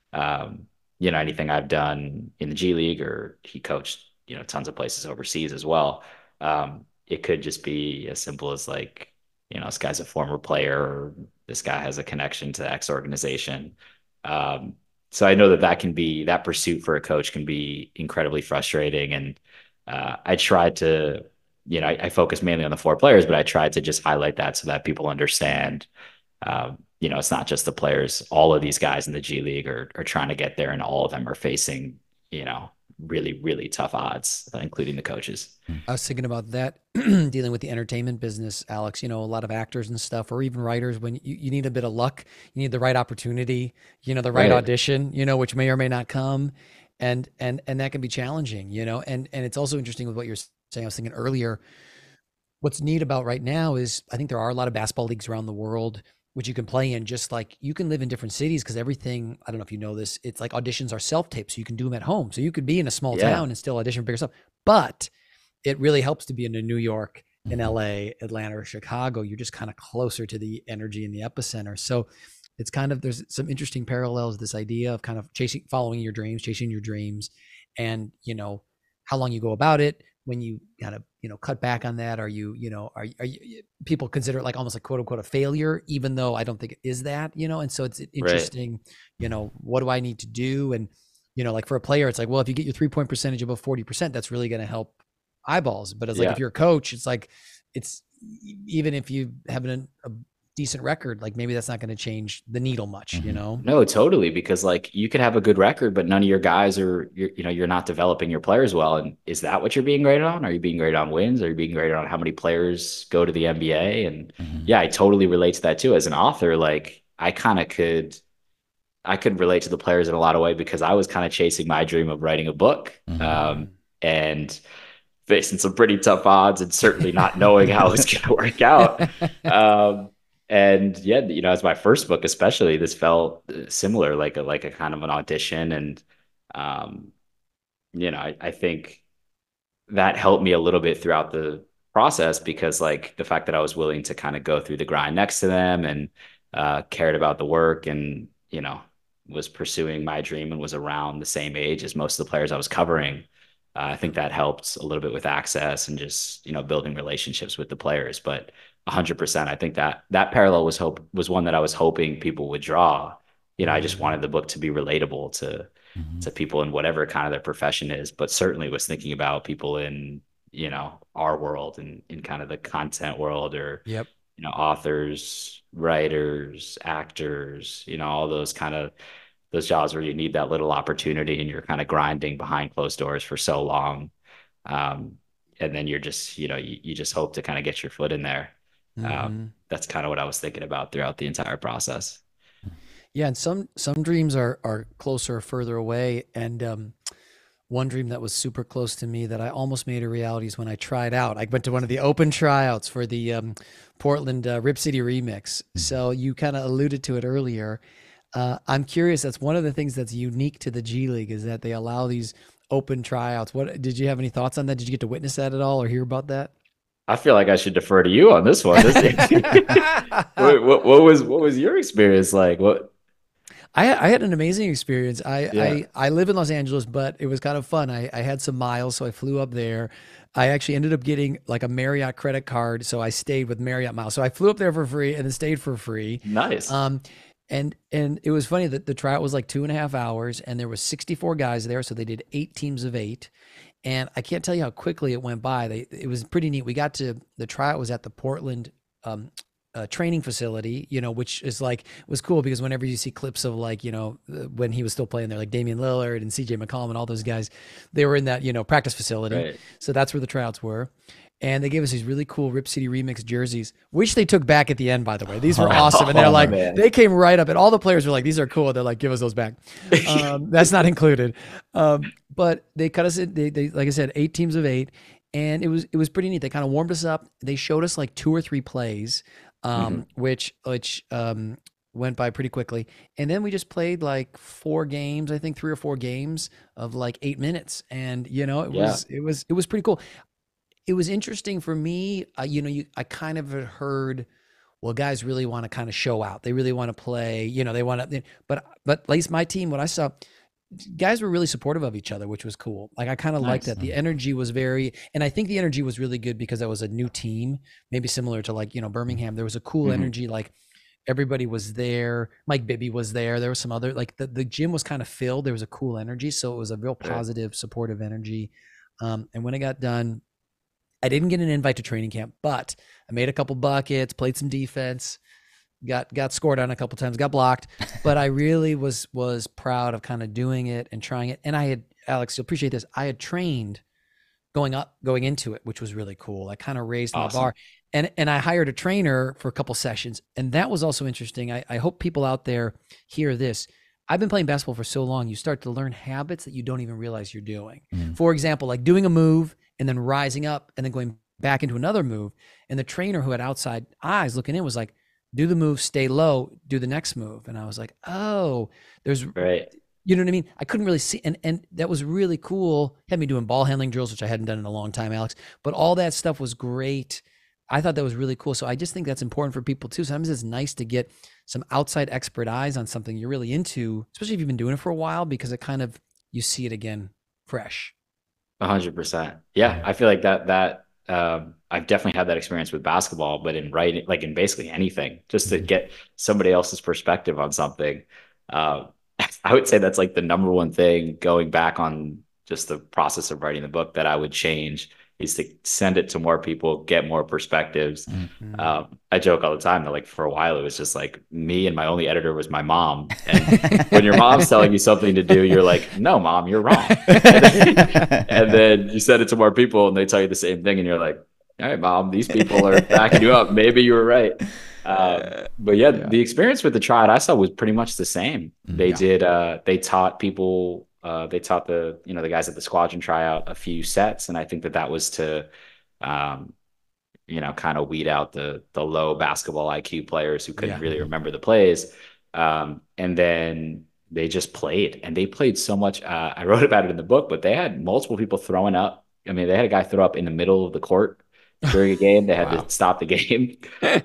um, you know, anything I've done in the G League, or he coached, you know, tons of places overseas as well. Um, it could just be as simple as, like, you know, this guy's a former player, or this guy has a connection to X organization. Um, so I know that that can be, that pursuit for a coach can be incredibly frustrating. And uh, I tried to, you know, I, I focus mainly on the four players, but I tried to just highlight that so that people understand, um, you know, it's not just the players. All of these guys in the G League are, are trying to get there, and all of them are facing, you know, really, really tough odds, including the coaches. I was thinking about that, dealing with the entertainment business, Alex. You know, a lot of actors and stuff, or even writers, when you, you need a bit of luck, you need the right opportunity, you know, the right, right audition, you know, which may or may not come. And, and, and that can be challenging, you know, and, and it's also interesting with what you're saying. I was thinking earlier, what's neat about right now is I think there are a lot of basketball leagues around the world which you can play in, just like you can live in different cities, because everything, I don't know if you know this, it's like auditions are self-taped, so you can do them at home. So you could be in a small yeah. town and still audition for bigger stuff. But it really helps to be in New York, in L A, Atlanta, or Chicago. You're just kind of closer to the energy in the epicenter. So it's kind of, there's some interesting parallels, this idea of kind of chasing, following your dreams, chasing your dreams, and, you know, how long you go about it. When you kind of, you know, cut back on that, are you, you know, are, are you, people consider it like almost like quote unquote a failure, even though I don't think it is that, you know? And so it's interesting, right. you know, what do I need to do? And, you know, like for a player, it's like, well, if you get your three point percentage above forty percent, that's really going to help eyeballs. But it's yeah. like, if you're a coach, it's like, it's even if you have an, a decent record, like maybe that's not going to change the needle much, you know? No, totally. Because like you could have a good record, but none of your guys are, you're, you know, you're not developing your players well. And is that what you're being graded on? Are you being graded on wins? Are you being graded on how many players go to the N B A? And mm-hmm. yeah, I totally relate to that too. As an author, like I kind of could, I could relate to the players in a lot of ways, because I was kind of chasing my dream of writing a book, mm-hmm. um, and facing some pretty tough odds, and certainly not knowing how it was going to work out. Um, And yeah, you know, as my first book, especially, this felt similar, like a, like a kind of an audition. And, um, you know, I, I think that helped me a little bit throughout the process, because like the fact that I was willing to kind of go through the grind next to them, and uh, cared about the work, and, you know, was pursuing my dream, and was around the same age as most of the players I was covering. Uh, I think that helped a little bit with access and just, you know, building relationships with the players. But one hundred percent, I think that that parallel was hope was one that I was hoping people would draw. You know, I just wanted the book to be relatable to mm-hmm. to people in whatever kind of their profession is, but certainly was thinking about people in, you know, our world, and in kind of the content world, or yep. you know, authors, writers, actors, you know, all those kind of those jobs where you need that little opportunity, and you're kind of grinding behind closed doors for so long. Um, and then you're just, you know, you, you just hope to kind of get your foot in there. Mm-hmm. Um, that's kind of what I was thinking about throughout the entire process. Yeah. And some, some dreams are, are closer or further away. And, um, one dream that was super close to me that I almost made a reality is when I tried out. I went to one of the open tryouts for the, um, Portland, uh, Rip City remix. Mm-hmm. So you kind of alluded to it earlier. Uh, I'm curious, that's one of the things that's unique to the G League, is that they allow these open tryouts. What did you have any thoughts on that? Did you get to witness that at all or hear about that? I feel like I should defer to you on this one. This what, what, what was what was your experience like? What I, I had an amazing experience. I, Yeah. I, I live in Los Angeles, but it was kind of fun. I, I had some miles, so I flew up there. I actually ended up getting like a Marriott credit card, so I stayed with Marriott miles. So I flew up there for free and then stayed for free. Nice. Um, and and it was funny that the tryout was like two and a half hours, and there was sixty-four guys there, so they did eight teams of eight. And I can't tell you how quickly it went by. They it was pretty neat. We got to the tryout was at the Portland um, uh, training facility, you know, which is like was cool because whenever you see clips of like you know uh, when he was still playing there, like Damian Lillard and C J McCollum and all those guys, they were in that you know practice facility. Right. So that's where the tryouts were. And they gave us these really cool Rip City Remix jerseys, which they took back at the end, by the way. These were awesome. And they're Oh, like, man. they came right up, and all the players were like, these are cool. They're like, give us those back. Um, that's not included. Um, but they cut us in, they, they, like I said, eight teams of eight. And it was it was pretty neat. They kind of warmed us up. They showed us like two or three plays, um, which which um, went by pretty quickly. And then we just played like four games, I think three or four games of like eight minutes. And you know, it Yeah. was it was it was pretty cool. It was interesting for me. Uh, you know, you I kind of had heard, well, guys really want to kind of show out. They really want to play. You know, they want to. But but at least my team, what I saw, guys were really supportive of each other, which was cool. Like I kind of liked Nice. that. The energy was very, and I think the energy was really good because that was a new team, maybe similar to like you know Birmingham. There was a cool Mhm. energy. Like everybody was there. Mike Bibby was there. There was some other like the the gym was kind of filled. There was a cool energy, so it was a real Right. positive, supportive energy. Um, and when it got done. I didn't get an invite to training camp, but I made a couple buckets, played some defense, got got scored on a couple times, got blocked, but I really was was proud of kind of doing it and trying it. And I had Alex, you'll appreciate this. I had trained going up, going into it, which was really cool. I kind of raised Awesome. my bar, and and I hired a trainer for a couple sessions, and that was also interesting. I, I hope people out there hear this. I've been playing basketball for so long, you start to learn habits that you don't even realize you're doing. Mhm. For example, like doing a move and then rising up and then going back into another move. And the trainer who had outside eyes looking in was like, do the move, stay low, do the next move. And I was like, oh, there's, Right. you know what I mean? I couldn't really see. And, and that was really cool. Had me doing ball handling drills, which I hadn't done in a long time, Alex, but all that stuff was great. I thought that was really cool. So I just think that's important for people too. Sometimes it's nice to get some outside expert eyes on something you're really into, especially if you've been doing it for a while, because it kind of, you see it again fresh. A hundred percent. Yeah, I feel like that that um, I've definitely had that experience with basketball, but in writing, like in basically anything, just to get somebody else's perspective on something. Uh, I would say that's like the number one thing going back on just the process of writing the book that I would change is to send it to more people, get more perspectives. Mhm. Um, I joke all the time that like for a while it was just like me and my only editor was my mom. And when your mom's telling you something to do, you're like, no, mom, you're wrong. And then, and then you send it to more people and they tell you the same thing. And you're like, all right, mom, these people are backing you up. Maybe you were right. Um, but yeah, Yeah. the experience with the tryout I saw was pretty much the same. They Yeah. did, uh, they taught people, uh, they taught the, you know, the guys at the squadron tryout a few sets. And I think that that was to, um, you know, kind of weed out the the low basketball I Q players who couldn't Yeah. really remember the plays. Um, and then they just played and they played so much. Uh, I wrote about it in the book, but they had multiple people throwing up. I mean, they had a guy throw up in the middle of the court during a game. They had Wow. to stop the game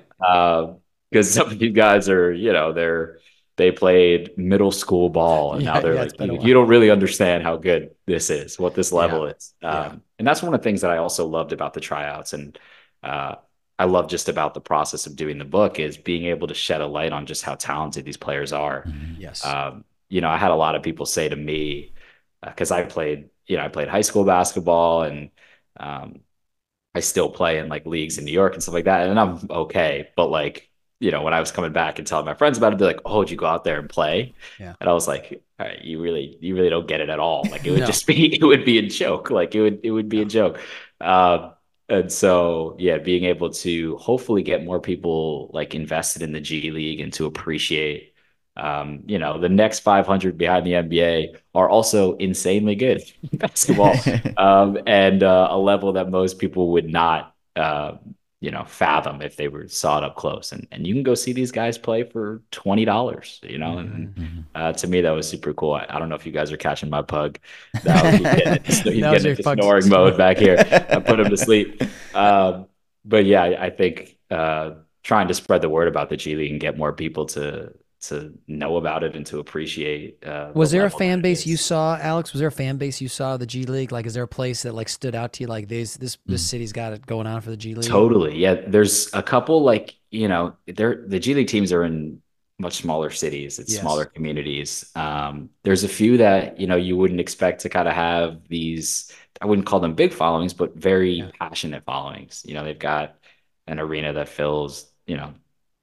because some of these guys are, you know, they're they played middle school ball and Yeah, now they're yeah, it's like, been a you, while. you don't really understand how good this is, what this level is. Um, Yeah. And that's one of the things that I also loved about the tryouts. And uh, I love just about the process of doing the book is being able to shed a light on just how talented these players are. Yes. Um, you know, I had a lot of people say to me, because I played, you know, I played high school basketball and um, I still play in like leagues in New York and stuff like that. And I'm okay. But like, you know, when I was coming back and telling my friends about it, they're like, oh, did you go out there and play? Yeah. And I was like, all right, you really, you really don't get it at all. Like it would No. just be, it would be a joke. Like it would, it would be a joke. Um, and so, yeah, being able to hopefully get more people like invested in the G League and to appreciate, um, you know, the next five hundred behind the N B A are also insanely good in basketball, um, and uh, a level that most people would not, uh, you know, fathom if they were saw it up close. And and you can go see these guys play for twenty dollars, you know, and Mhm. Mhm. uh, to me that was super cool. I, I don't know if you guys are catching my pug. Now he's getting into, sn- he's That was getting your into pug snoring story. mode back here. I put him to sleep. Um, but yeah, I, I think uh, trying to spread the word about the G League and get more people to to know about it and to appreciate uh, the Was there a level that fan it base you is. saw, Alex? Was there a fan base you saw of the G League? Like, is there a place that like stood out to you? Like, this this this Mhm. city's got it going on for the G League. Totally. Yeah. There's a couple like, you know, they're the G League teams are in much smaller cities. It's smaller Yes. communities. Um, there's a few that, you know, you wouldn't expect to kind of have these, I wouldn't call them big followings, but Yeah. very passionate followings. You know, they've got an arena that fills, you know,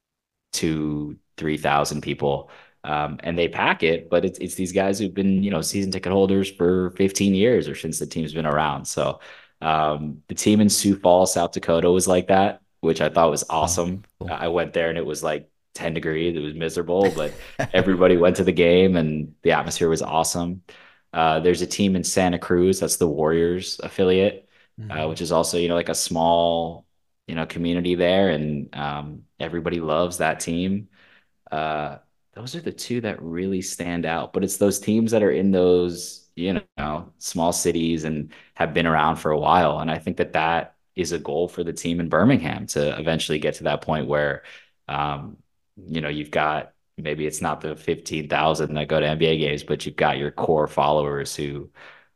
two, three thousand people. Um, and they pack it, but it's it's these guys who've been, you know, season ticket holders for fifteen years or since the team's been around. So um, the team in Sioux Falls, South Dakota was like that, which I thought was Oh, awesome. cool. I went there and it was like ten degrees. It was miserable, but everybody went to the game and the atmosphere was awesome. Uh, there's a team in Santa Cruz, that's the Warriors affiliate, uh, Mhm. which is also, you know, like a small, you know, community there, and um, everybody loves that team. Uh, those are the two that really stand out. But it's those teams that are in those, you know, small cities and have been around for a while. And I think that that is a goal for the team in Birmingham to eventually get to that point where, um, you know, you've got maybe it's not the fifteen thousand that go to N B A games, but you've got your core followers who,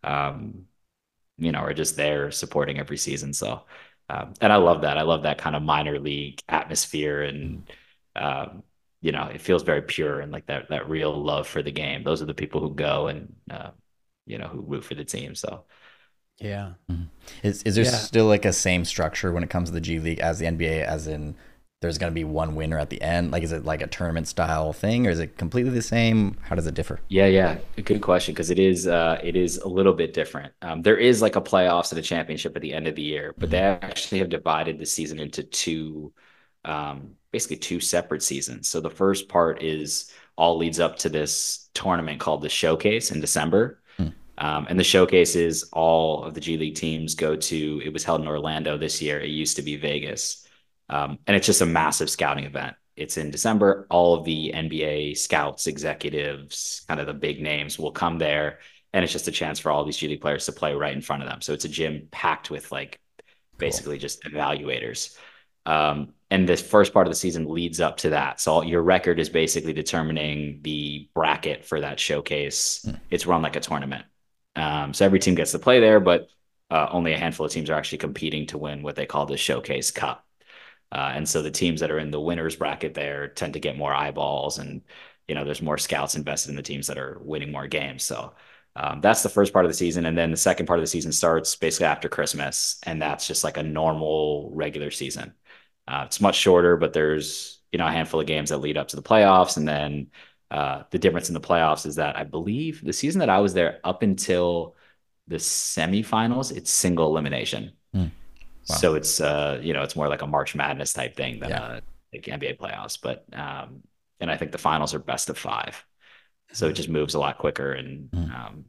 um, you know, are just there supporting every season. So, um, and I love that. I love that kind of minor league atmosphere, and um, you know, it feels very pure and like that that real love for the game. Those are the people who go and uh, you know, who root for the team. So Yeah. Mhm. Is is there Yeah. still like a same structure when it comes to the G League as the N B A, as in there's going to be one winner at the end? Like, is it like a tournament style thing, or is it completely the same? How does it differ? yeah, yeah, good question because it is uh, it is a little bit different. Um, there is like a playoffs and a championship at the end of the year, but they Mhm. actually have divided the season into two, um, basically two separate seasons. So the first part is all leads up to this tournament called the Showcase in December. Mm. Um, and the showcase is all of the G League teams go to. It was held in Orlando this year. It used to be Vegas. Um, and it's just a massive scouting event. It's in December. All of the N B A scouts, executives, kind of the big names will come there. And it's just a chance for all these G League players to play right in front of them. So it's a gym packed with like Cool. basically just evaluators. Um, and this first part of the season leads up to that. So your record is basically determining the bracket for that showcase. Mm. It's run like a tournament. Um, so every team gets to play there, but uh, only a handful of teams are actually competing to win what they call the Showcase Cup. Uh, and so the teams that are in the winners bracket there tend to get more eyeballs, and you know there's more scouts invested in the teams that are winning more games. So um, that's the first part of the season, and then the second part of the season starts basically after Christmas, and that's just like a normal regular season. Uh, it's much shorter, but there's you know a handful of games that lead up to the playoffs, and then uh, the difference in the playoffs is that I believe the season that I was there up until the semifinals, it's single elimination. Mm. Wow. So it's uh, you know, it's more like a March Madness type thing than Yeah. a like N B A playoffs. But um, and I think the finals are best of five. So it Mhm. just moves a lot quicker. And Mm. um,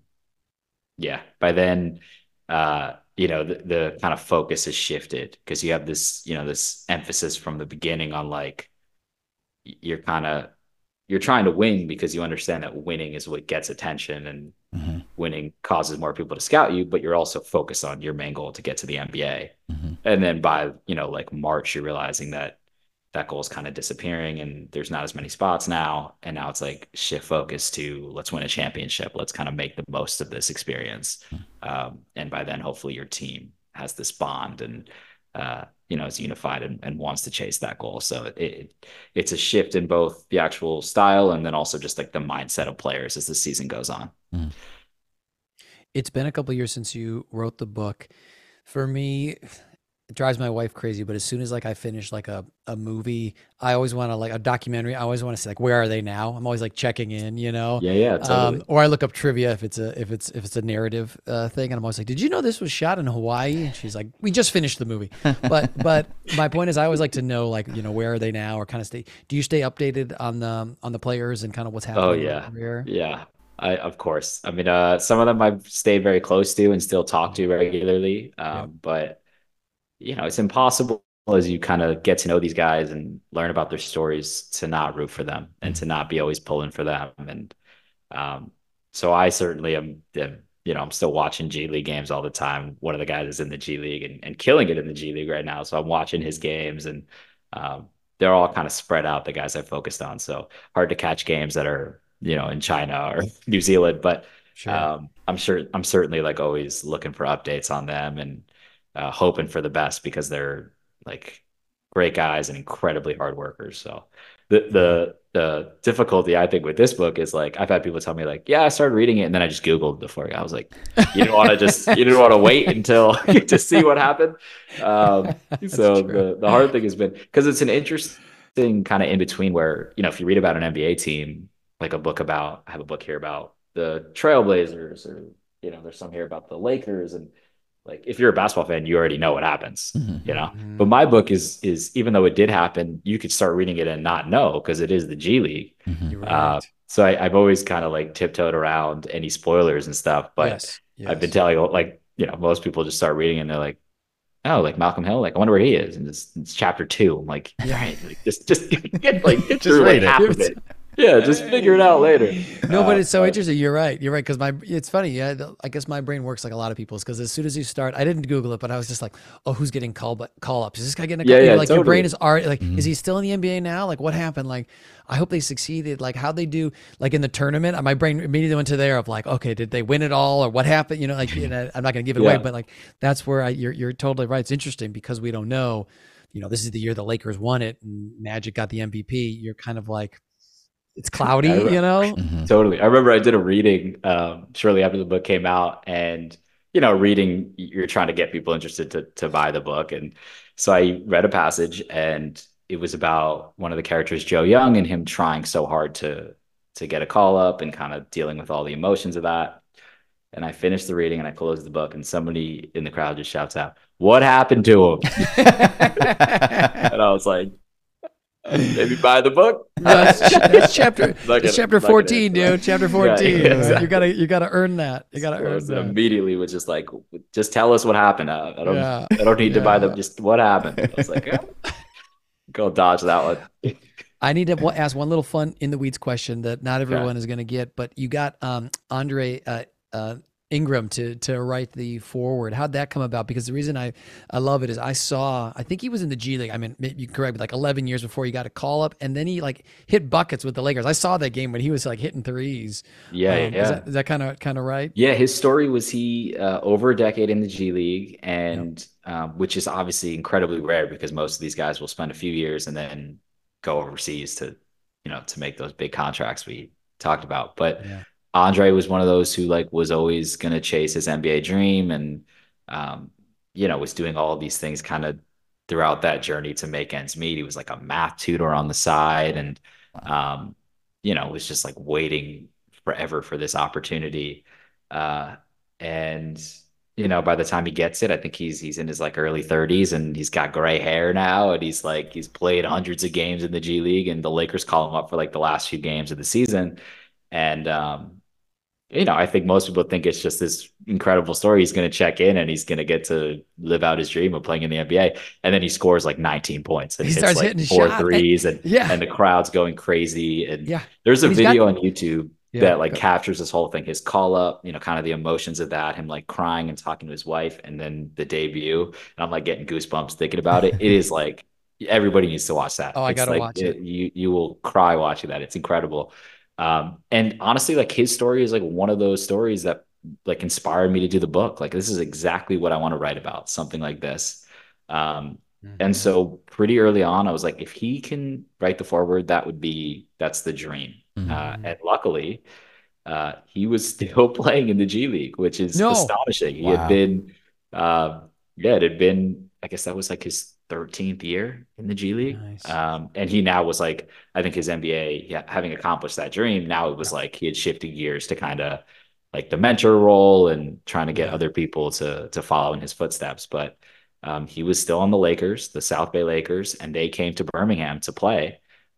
yeah, by then, uh, you know, the, the kind of focus has shifted because you have this, you know, this emphasis from the beginning on like you're kind of you're trying to win because you understand that winning is what gets attention, and Mhm. winning causes more people to scout you, but you're also focused on your main goal to get to the N B A. Mhm. And then by, you know, like March, you're realizing that that goal is kind of disappearing and there's not as many spots now. And now it's like shift focus to let's win a championship. Let's kind of make the most of this experience. Mm. Um, and by then, hopefully, your team has this bond and, uh, you know, is unified and, and wants to chase that goal. So it, it it's a shift in both the actual style and then also just like the mindset of players as the season goes on. Mm. It's been a couple years since you wrote the book. For me, it drives my wife crazy, but as soon as like I finish like a, a movie, I always want to like a documentary. I always want to see like where are they now? I'm always like checking in, you know. Yeah, yeah, Um, totally. or I look up trivia if it's a if it's if it's a narrative uh, thing, and I'm always like, did you know this was shot in Hawaii? And she's like, we just finished the movie. But but my point is, I always like to know like you know where are they now, or kind of stay. Do you stay updated on the on the players and kind of what's Oh happening in their yeah. career? Yeah. I of course. I mean, uh some of them I've stayed very close to and still talk to regularly. Yep. Um, but you know, it's impossible as you kind of get to know these guys and learn about their stories, to not root for them and to not be always pulling for them. And um, so I certainly am, am, you know, I'm still watching G League games all the time. One of the guys is in the G League and, and killing it in the G League right now. So I'm watching his games, and um, they're all kind of spread out, the guys I focused on. So hard to catch games that are, you know, in China or New Zealand, but Sure. um, I'm sure I'm certainly like always looking for updates on them and uh, hoping for the best, because they're like great guys and incredibly hard workers. So the the the difficulty I think with this book is like I've had people tell me like, yeah, I started reading it and then I just Googled before. I was like, you didn't want to just you didn't want to wait until to see what happened. Um, so true. the the hard thing has been, because it's an interesting kind of in between where, you know, if you read about an N B A team, like a book about, I have a book here about the Trailblazers, or, you know, there's some here about the Lakers, and like if you're a basketball fan, you already know what happens, Mhm. you know. Mhm. But my book is is even though it did happen, you could start reading it and not know, because it is the G League. Mhm. You're Uh, right. so I, I've always kind of like tiptoed around any spoilers and stuff. But Yes. I've been Yes. telling, like, you know, most people just start reading and they're like, oh, like Malcolm Hill, like I wonder where he is, and it's, it's chapter two. I'm like, all right, like just just get like get Just through like read it. half of it. Yeah, just figure it out later. No, but Uh, it's so but- interesting. You're right. You're right. Because my, it's funny. Yeah, the- I guess my brain works like a lot of people's. Because as soon as you start, I didn't Google it, but I was just like, oh, who's getting call, but call ups? Is this guy getting a call? Yeah, You know, yeah, like your brain totally. is already like, Mhm. is he still in the N B A now? Like, what happened? Like, I hope they succeeded. Like, how they do, like in the tournament. My brain immediately went to there of like, okay, did they win it all, or what happened? You know, like, you know, I'm not going to give it away, Yeah. but like, that's where I, you're, you're totally right. It's interesting because we don't know. You know, this is the year the Lakers won it and Magic got the M V P. You're kind of like, it's cloudy, I, you know? Mhm. Totally. I remember I did a reading um, shortly after the book came out, and you know, reading, you're trying to get people interested to to buy the book, and so I read a passage, and it was about one of the characters, Joe Young, and him trying so hard to to get a call up and kind of dealing with all the emotions of that. And I finished the reading and I closed the book, and somebody in the crowd just shouts out, "What happened to him?" And I was like, maybe buy the book. No, it's, ch- it's chapter Not it's gonna- chapter not gonna fourteen, answer that. dude. Chapter Yeah, fourteen. yeah, man. exactly. You gotta you gotta earn that. You gotta earn So that. immediately was just like, just tell us what happened. I, I don't, Yeah. I don't need to buy Yeah. them. Just what happened. I was like, oh, go dodge that one. I need to w- ask one little fun in the weeds question that not everyone is gonna get, but you got um Andre uh, uh Ingram to to write the forward. How'd that come about? Because the reason I I love it is I saw I think he was in the G League. I mean, maybe you can correct me, like eleven years before he got a call up, and then he like hit buckets with the Lakers. I saw that game when he was like hitting threes. Yeah, Um, yeah. Is that, is that kind of kind of right? Yeah, his story was he uh, over a decade in the G League, and um, which is obviously incredibly rare, because most of these guys will spend a few years and then go overseas to, you know, to make those big contracts we talked about. But Yeah. Andre was one of those who like was always going to chase his N B A dream, and um, you know, was doing all of these things kind of throughout that journey to make ends meet. He was like a math tutor on the side, and um, you know, was just like waiting forever for this opportunity. Uh, and you know, by the time he gets it, I think he's he's in his like early thirties, and he's got gray hair now, and he's like he's played hundreds of games in the G League, and the Lakers call him up for like the last few games of the season. And um, you know, I think most people think it's just this incredible story. He's going to check in and he's going to get to live out his dream of playing in the N B A. And then he scores like nineteen points and He hits starts like hitting four shots. threes, and, Yeah. and the crowd's going crazy. And Yeah. there's a And he's got- video on YouTube Yeah, that like go- captures this whole thing, his call up, you know, kind of the emotions of that, him like crying and talking to his wife, and then the debut. And I'm like getting goosebumps thinking about it. It is like, everybody needs to watch that. Oh, I It's gotta like, watch it. You, you will cry watching that. It's incredible. Um, and honestly, like his story is like one of those stories that like inspired me to do the book. Like this is exactly what I want to write about, something like this. Um, and Mhm. so pretty early on, I was like, if he can write the forward, that would be, that's the dream. Mhm. Uh, and luckily, uh, he was still playing in the G League, which is No. astonishing. He Wow. had been, uh, yeah, it had been, I guess that was like his thirteenth year in the G League. Nice. Um, and he now was like, I think his N B A, yeah, having accomplished that dream, now it was like he had shifted gears to kind of like the mentor role and trying to get Yeah. other people to to follow in his footsteps. But um, he was still on the Lakers, the South Bay Lakers, and they came to Birmingham to play.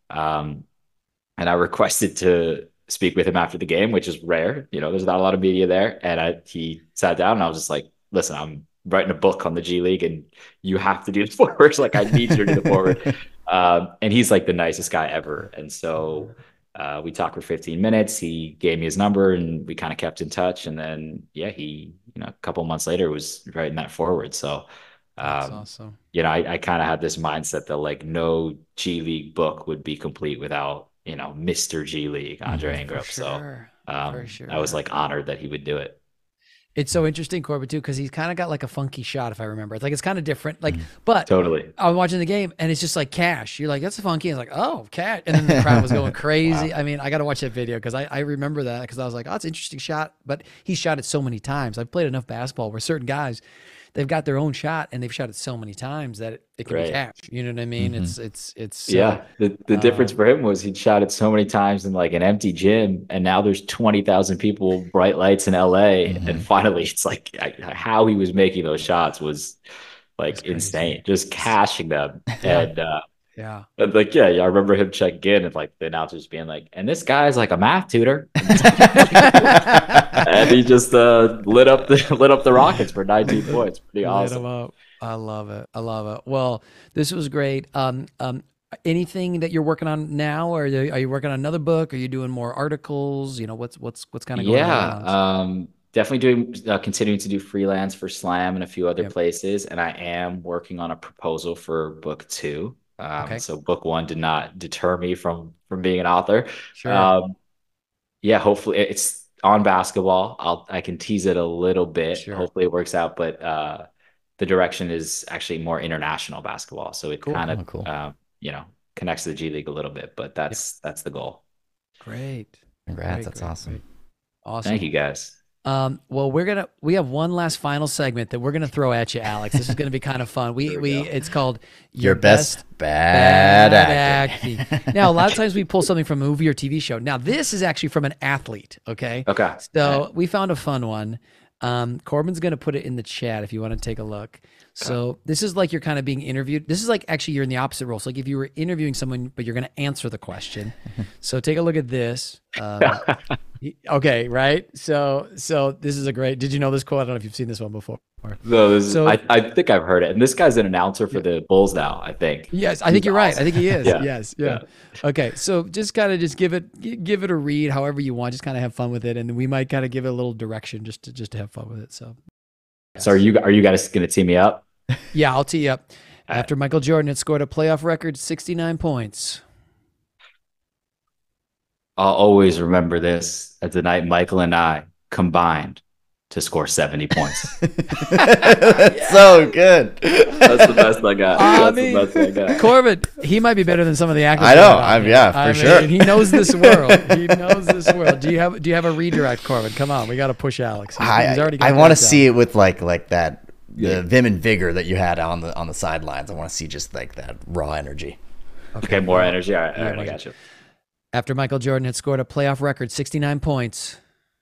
Um, and I requested to speak with him after the game, which is rare. You know, there's not a lot of media there. And I, he sat down and I was just like, listen, I'm writing a book on the G League, and you have to do the forwards. Like, I need you to do the forward. Um, and he's like the nicest guy ever. And so uh, we talked for fifteen minutes. He gave me his number, and we kind of kept in touch. And then, yeah, he, you know, a couple months later was writing that forward. So, That's um, awesome. you know, I, I kind of had this mindset that like no G League book would be complete without, you know, Mister G League, Andre Ingram. For So sure. um, For sure. I was like honored that he would do it. It's so interesting, Corbin, too, because he's kind of got like a funky shot, if I remember. It's like it's kind of different. Like, but Totally. I was watching the game and it's just like cash. You're like, that's funky. It's like, oh, cash. And then the crowd was going crazy. Wow. I mean, I got to watch that video because I, I remember that because I was like, oh, it's an interesting shot. But he shot it so many times. I've played enough basketball where certain guys, they've got their own shot and they've shot it so many times that it, it can Right. be cash. You know what I mean? Mhm. It's, it's, it's, so, Yeah. The, the uh, difference for him was he'd shot it so many times in like an empty gym, and now there's twenty thousand people, bright lights in L A. Mhm. And finally, it's like I- how he was making those shots was like It's crazy. insane, just cashing them. Yeah. And, uh, yeah. and like, yeah, yeah, I remember him checking in and like the announcers being like, and this guy's like a math tutor. And he just uh, lit up the lit up the Rockets for nineteen points. Pretty Light awesome. 'em up. I love it. I love it. Well, this was great. Um, um, anything that you're working on now, or are you, are you working on another book? Are you doing more articles? You know, what's what's what's kind of going Yeah, on? um, definitely doing uh, continuing to do freelance for Slam and a few other Yep. places, and I am working on a proposal for book two. Um, Okay. so book one did not deter me from from being an author. Sure. Um, yeah, hopefully it's on basketball. I'll I can tease it a little bit. Sure. Hopefully it works out, but uh, the direction is actually more international basketball. So it Cool. kind of Oh, cool. uh, you know connects to the G League a little bit, but that's that's the goal. Great. Congrats. Great, That's great, awesome. great. Awesome. Thank you guys. Um, well, we're gonna we have one last final segment that we're gonna throw at you, Alex. This is gonna be kind of fun. We There we, we go. it's called Your, best, bad, acting. acting. Now, a lot of times we pull something from a movie or T V show. Now, this is actually from an athlete. Okay. Okay. So we found a fun one. Um, Corbin's going to put it in the chat if you want to take a look. So this is like you're kind of being interviewed. This is like actually you're in the opposite role. So like if you were interviewing someone, but you're going to answer the question. So take a look at this. Um, okay, right? So so this is a great. Did you know this quote? I don't know if you've seen this one before. No, this is, So- I, I think I've heard it. And this guy's an announcer for the Bulls now, I think. Yes, I think He's you're right. awesome. I think he is. Yeah. Yes, yeah. Okay, so just kind of just give it gi- give it a read, however you want. Just kind of have fun with it, and we might kind of give it a little direction just to just to have fun with it. So, So are you are you guys going to tee me up? yeah, I'll tee you up. All right. After Michael Jordan had scored a playoff record sixty-nine points. I'll always remember this as the night Michael and I combined to score seventy points. That's so good. That's the best I got. I That's mean, the best I got. Corbin, he might be better than some of the actors. I we know, have on I'm- here. yeah, for I sure. mean, he knows this world. He knows this world. Do you have Do you have a redirect, Corbin? Come on, we got to push Alex. He's, I he's already. got I that want to down. see it with like like that the Yeah. vim and vigor that you had on the on the sidelines. I want to see just like that raw energy. Okay, more energy. All right, all Yeah, right, I Michael. got you. After Michael Jordan had scored a playoff record sixty-nine points.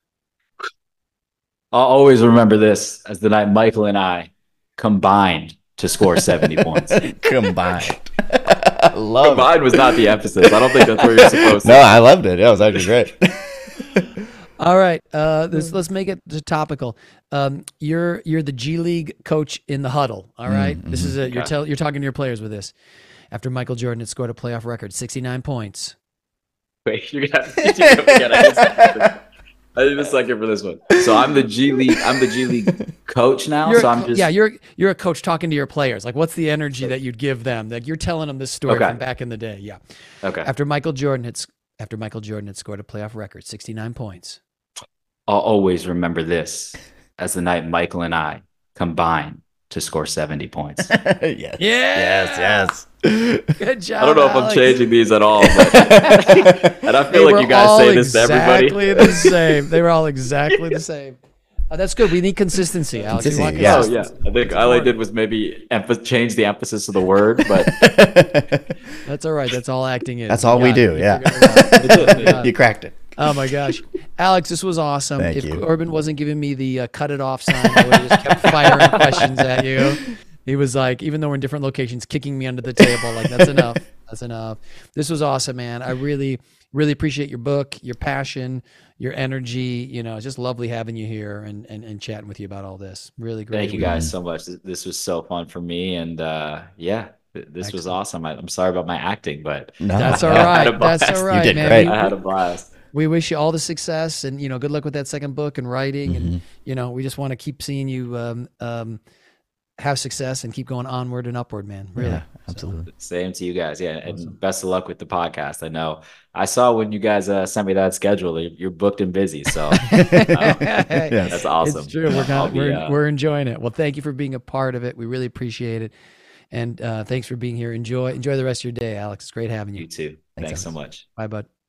I'll always remember this as the night Michael and I combined to score seventy points. Combined. I love it. Combined was not the emphasis. I don't think that's where you're supposed to. No, I loved it. Yeah, it was actually great. All right, uh, this, let's make it topical. Um, you're you're the G League coach in the huddle. All right, Mm, this is a, you're Okay. tell, you're talking to your players with this. After Michael Jordan had scored a playoff record sixty-nine points. Wait, you're gonna have to teach me again. I need- I need a second for this one. So I'm the G League. I'm the G League coach now. You're so a I'm co- just yeah, you're you're a coach talking to your players. Like, what's the energy that you'd give them? Like, you're telling them this story Okay. from back in the day. Yeah. okay. After Michael Jordan had s- after Michael Jordan had scored a playoff record sixty-nine points. I'll always remember this as the night Michael and I combined to score seventy points. yes. Yeah. Yes, yes. Good job. I don't know if I'm Alex. changing these at all, but and I They feel like were you guys all say this to everybody. Exactly the same. They were all exactly the same. Uh, that's good. We need consistency, Alex. We want Consistency, yeah. Oh consistency. yeah, I think all I did was maybe emph- change the emphasis of the word, but That's all right. That's all acting is. That's You all we got do, it. You yeah. figured it out. You got You it. cracked it. Oh my gosh, Alex, this was awesome. Thank if you. Corbin wasn't giving me the uh, cut it off sign, I would have just kept firing questions at you. He was like, even though we're in different locations, kicking me under the table. Like, that's enough. That's enough. This was awesome, man. I really, really appreciate your book, your passion, your energy. You know, it's just lovely having you here and, and, and chatting with you about all this. Really great. Thank you guys so much. This was so fun for me. And uh, yeah, th- this Excellent. was awesome. I, I'm sorry about my acting, but no, that's all right. That's all right, you did man. Great. I had a blast. We wish you all the success and, you know, good luck with that second book and writing. Mm-hmm. And, you know, we just want to keep seeing you um, um, have success and keep going onward and upward, man. Really. Yeah, absolutely. So, same to you guys. Yeah. And awesome. Best of luck with the podcast. I know I saw when you guys uh, sent me that schedule, you're booked and busy. So um, yes. That's awesome. It's true. We're, kind of, be, we're, uh, we're enjoying it. Well, thank you for being a part of it. We really appreciate it. And uh, thanks for being here. Enjoy, enjoy the rest of your day, Alex. It's great having you. You too. Thanks, Thanks so much. Bye, bud.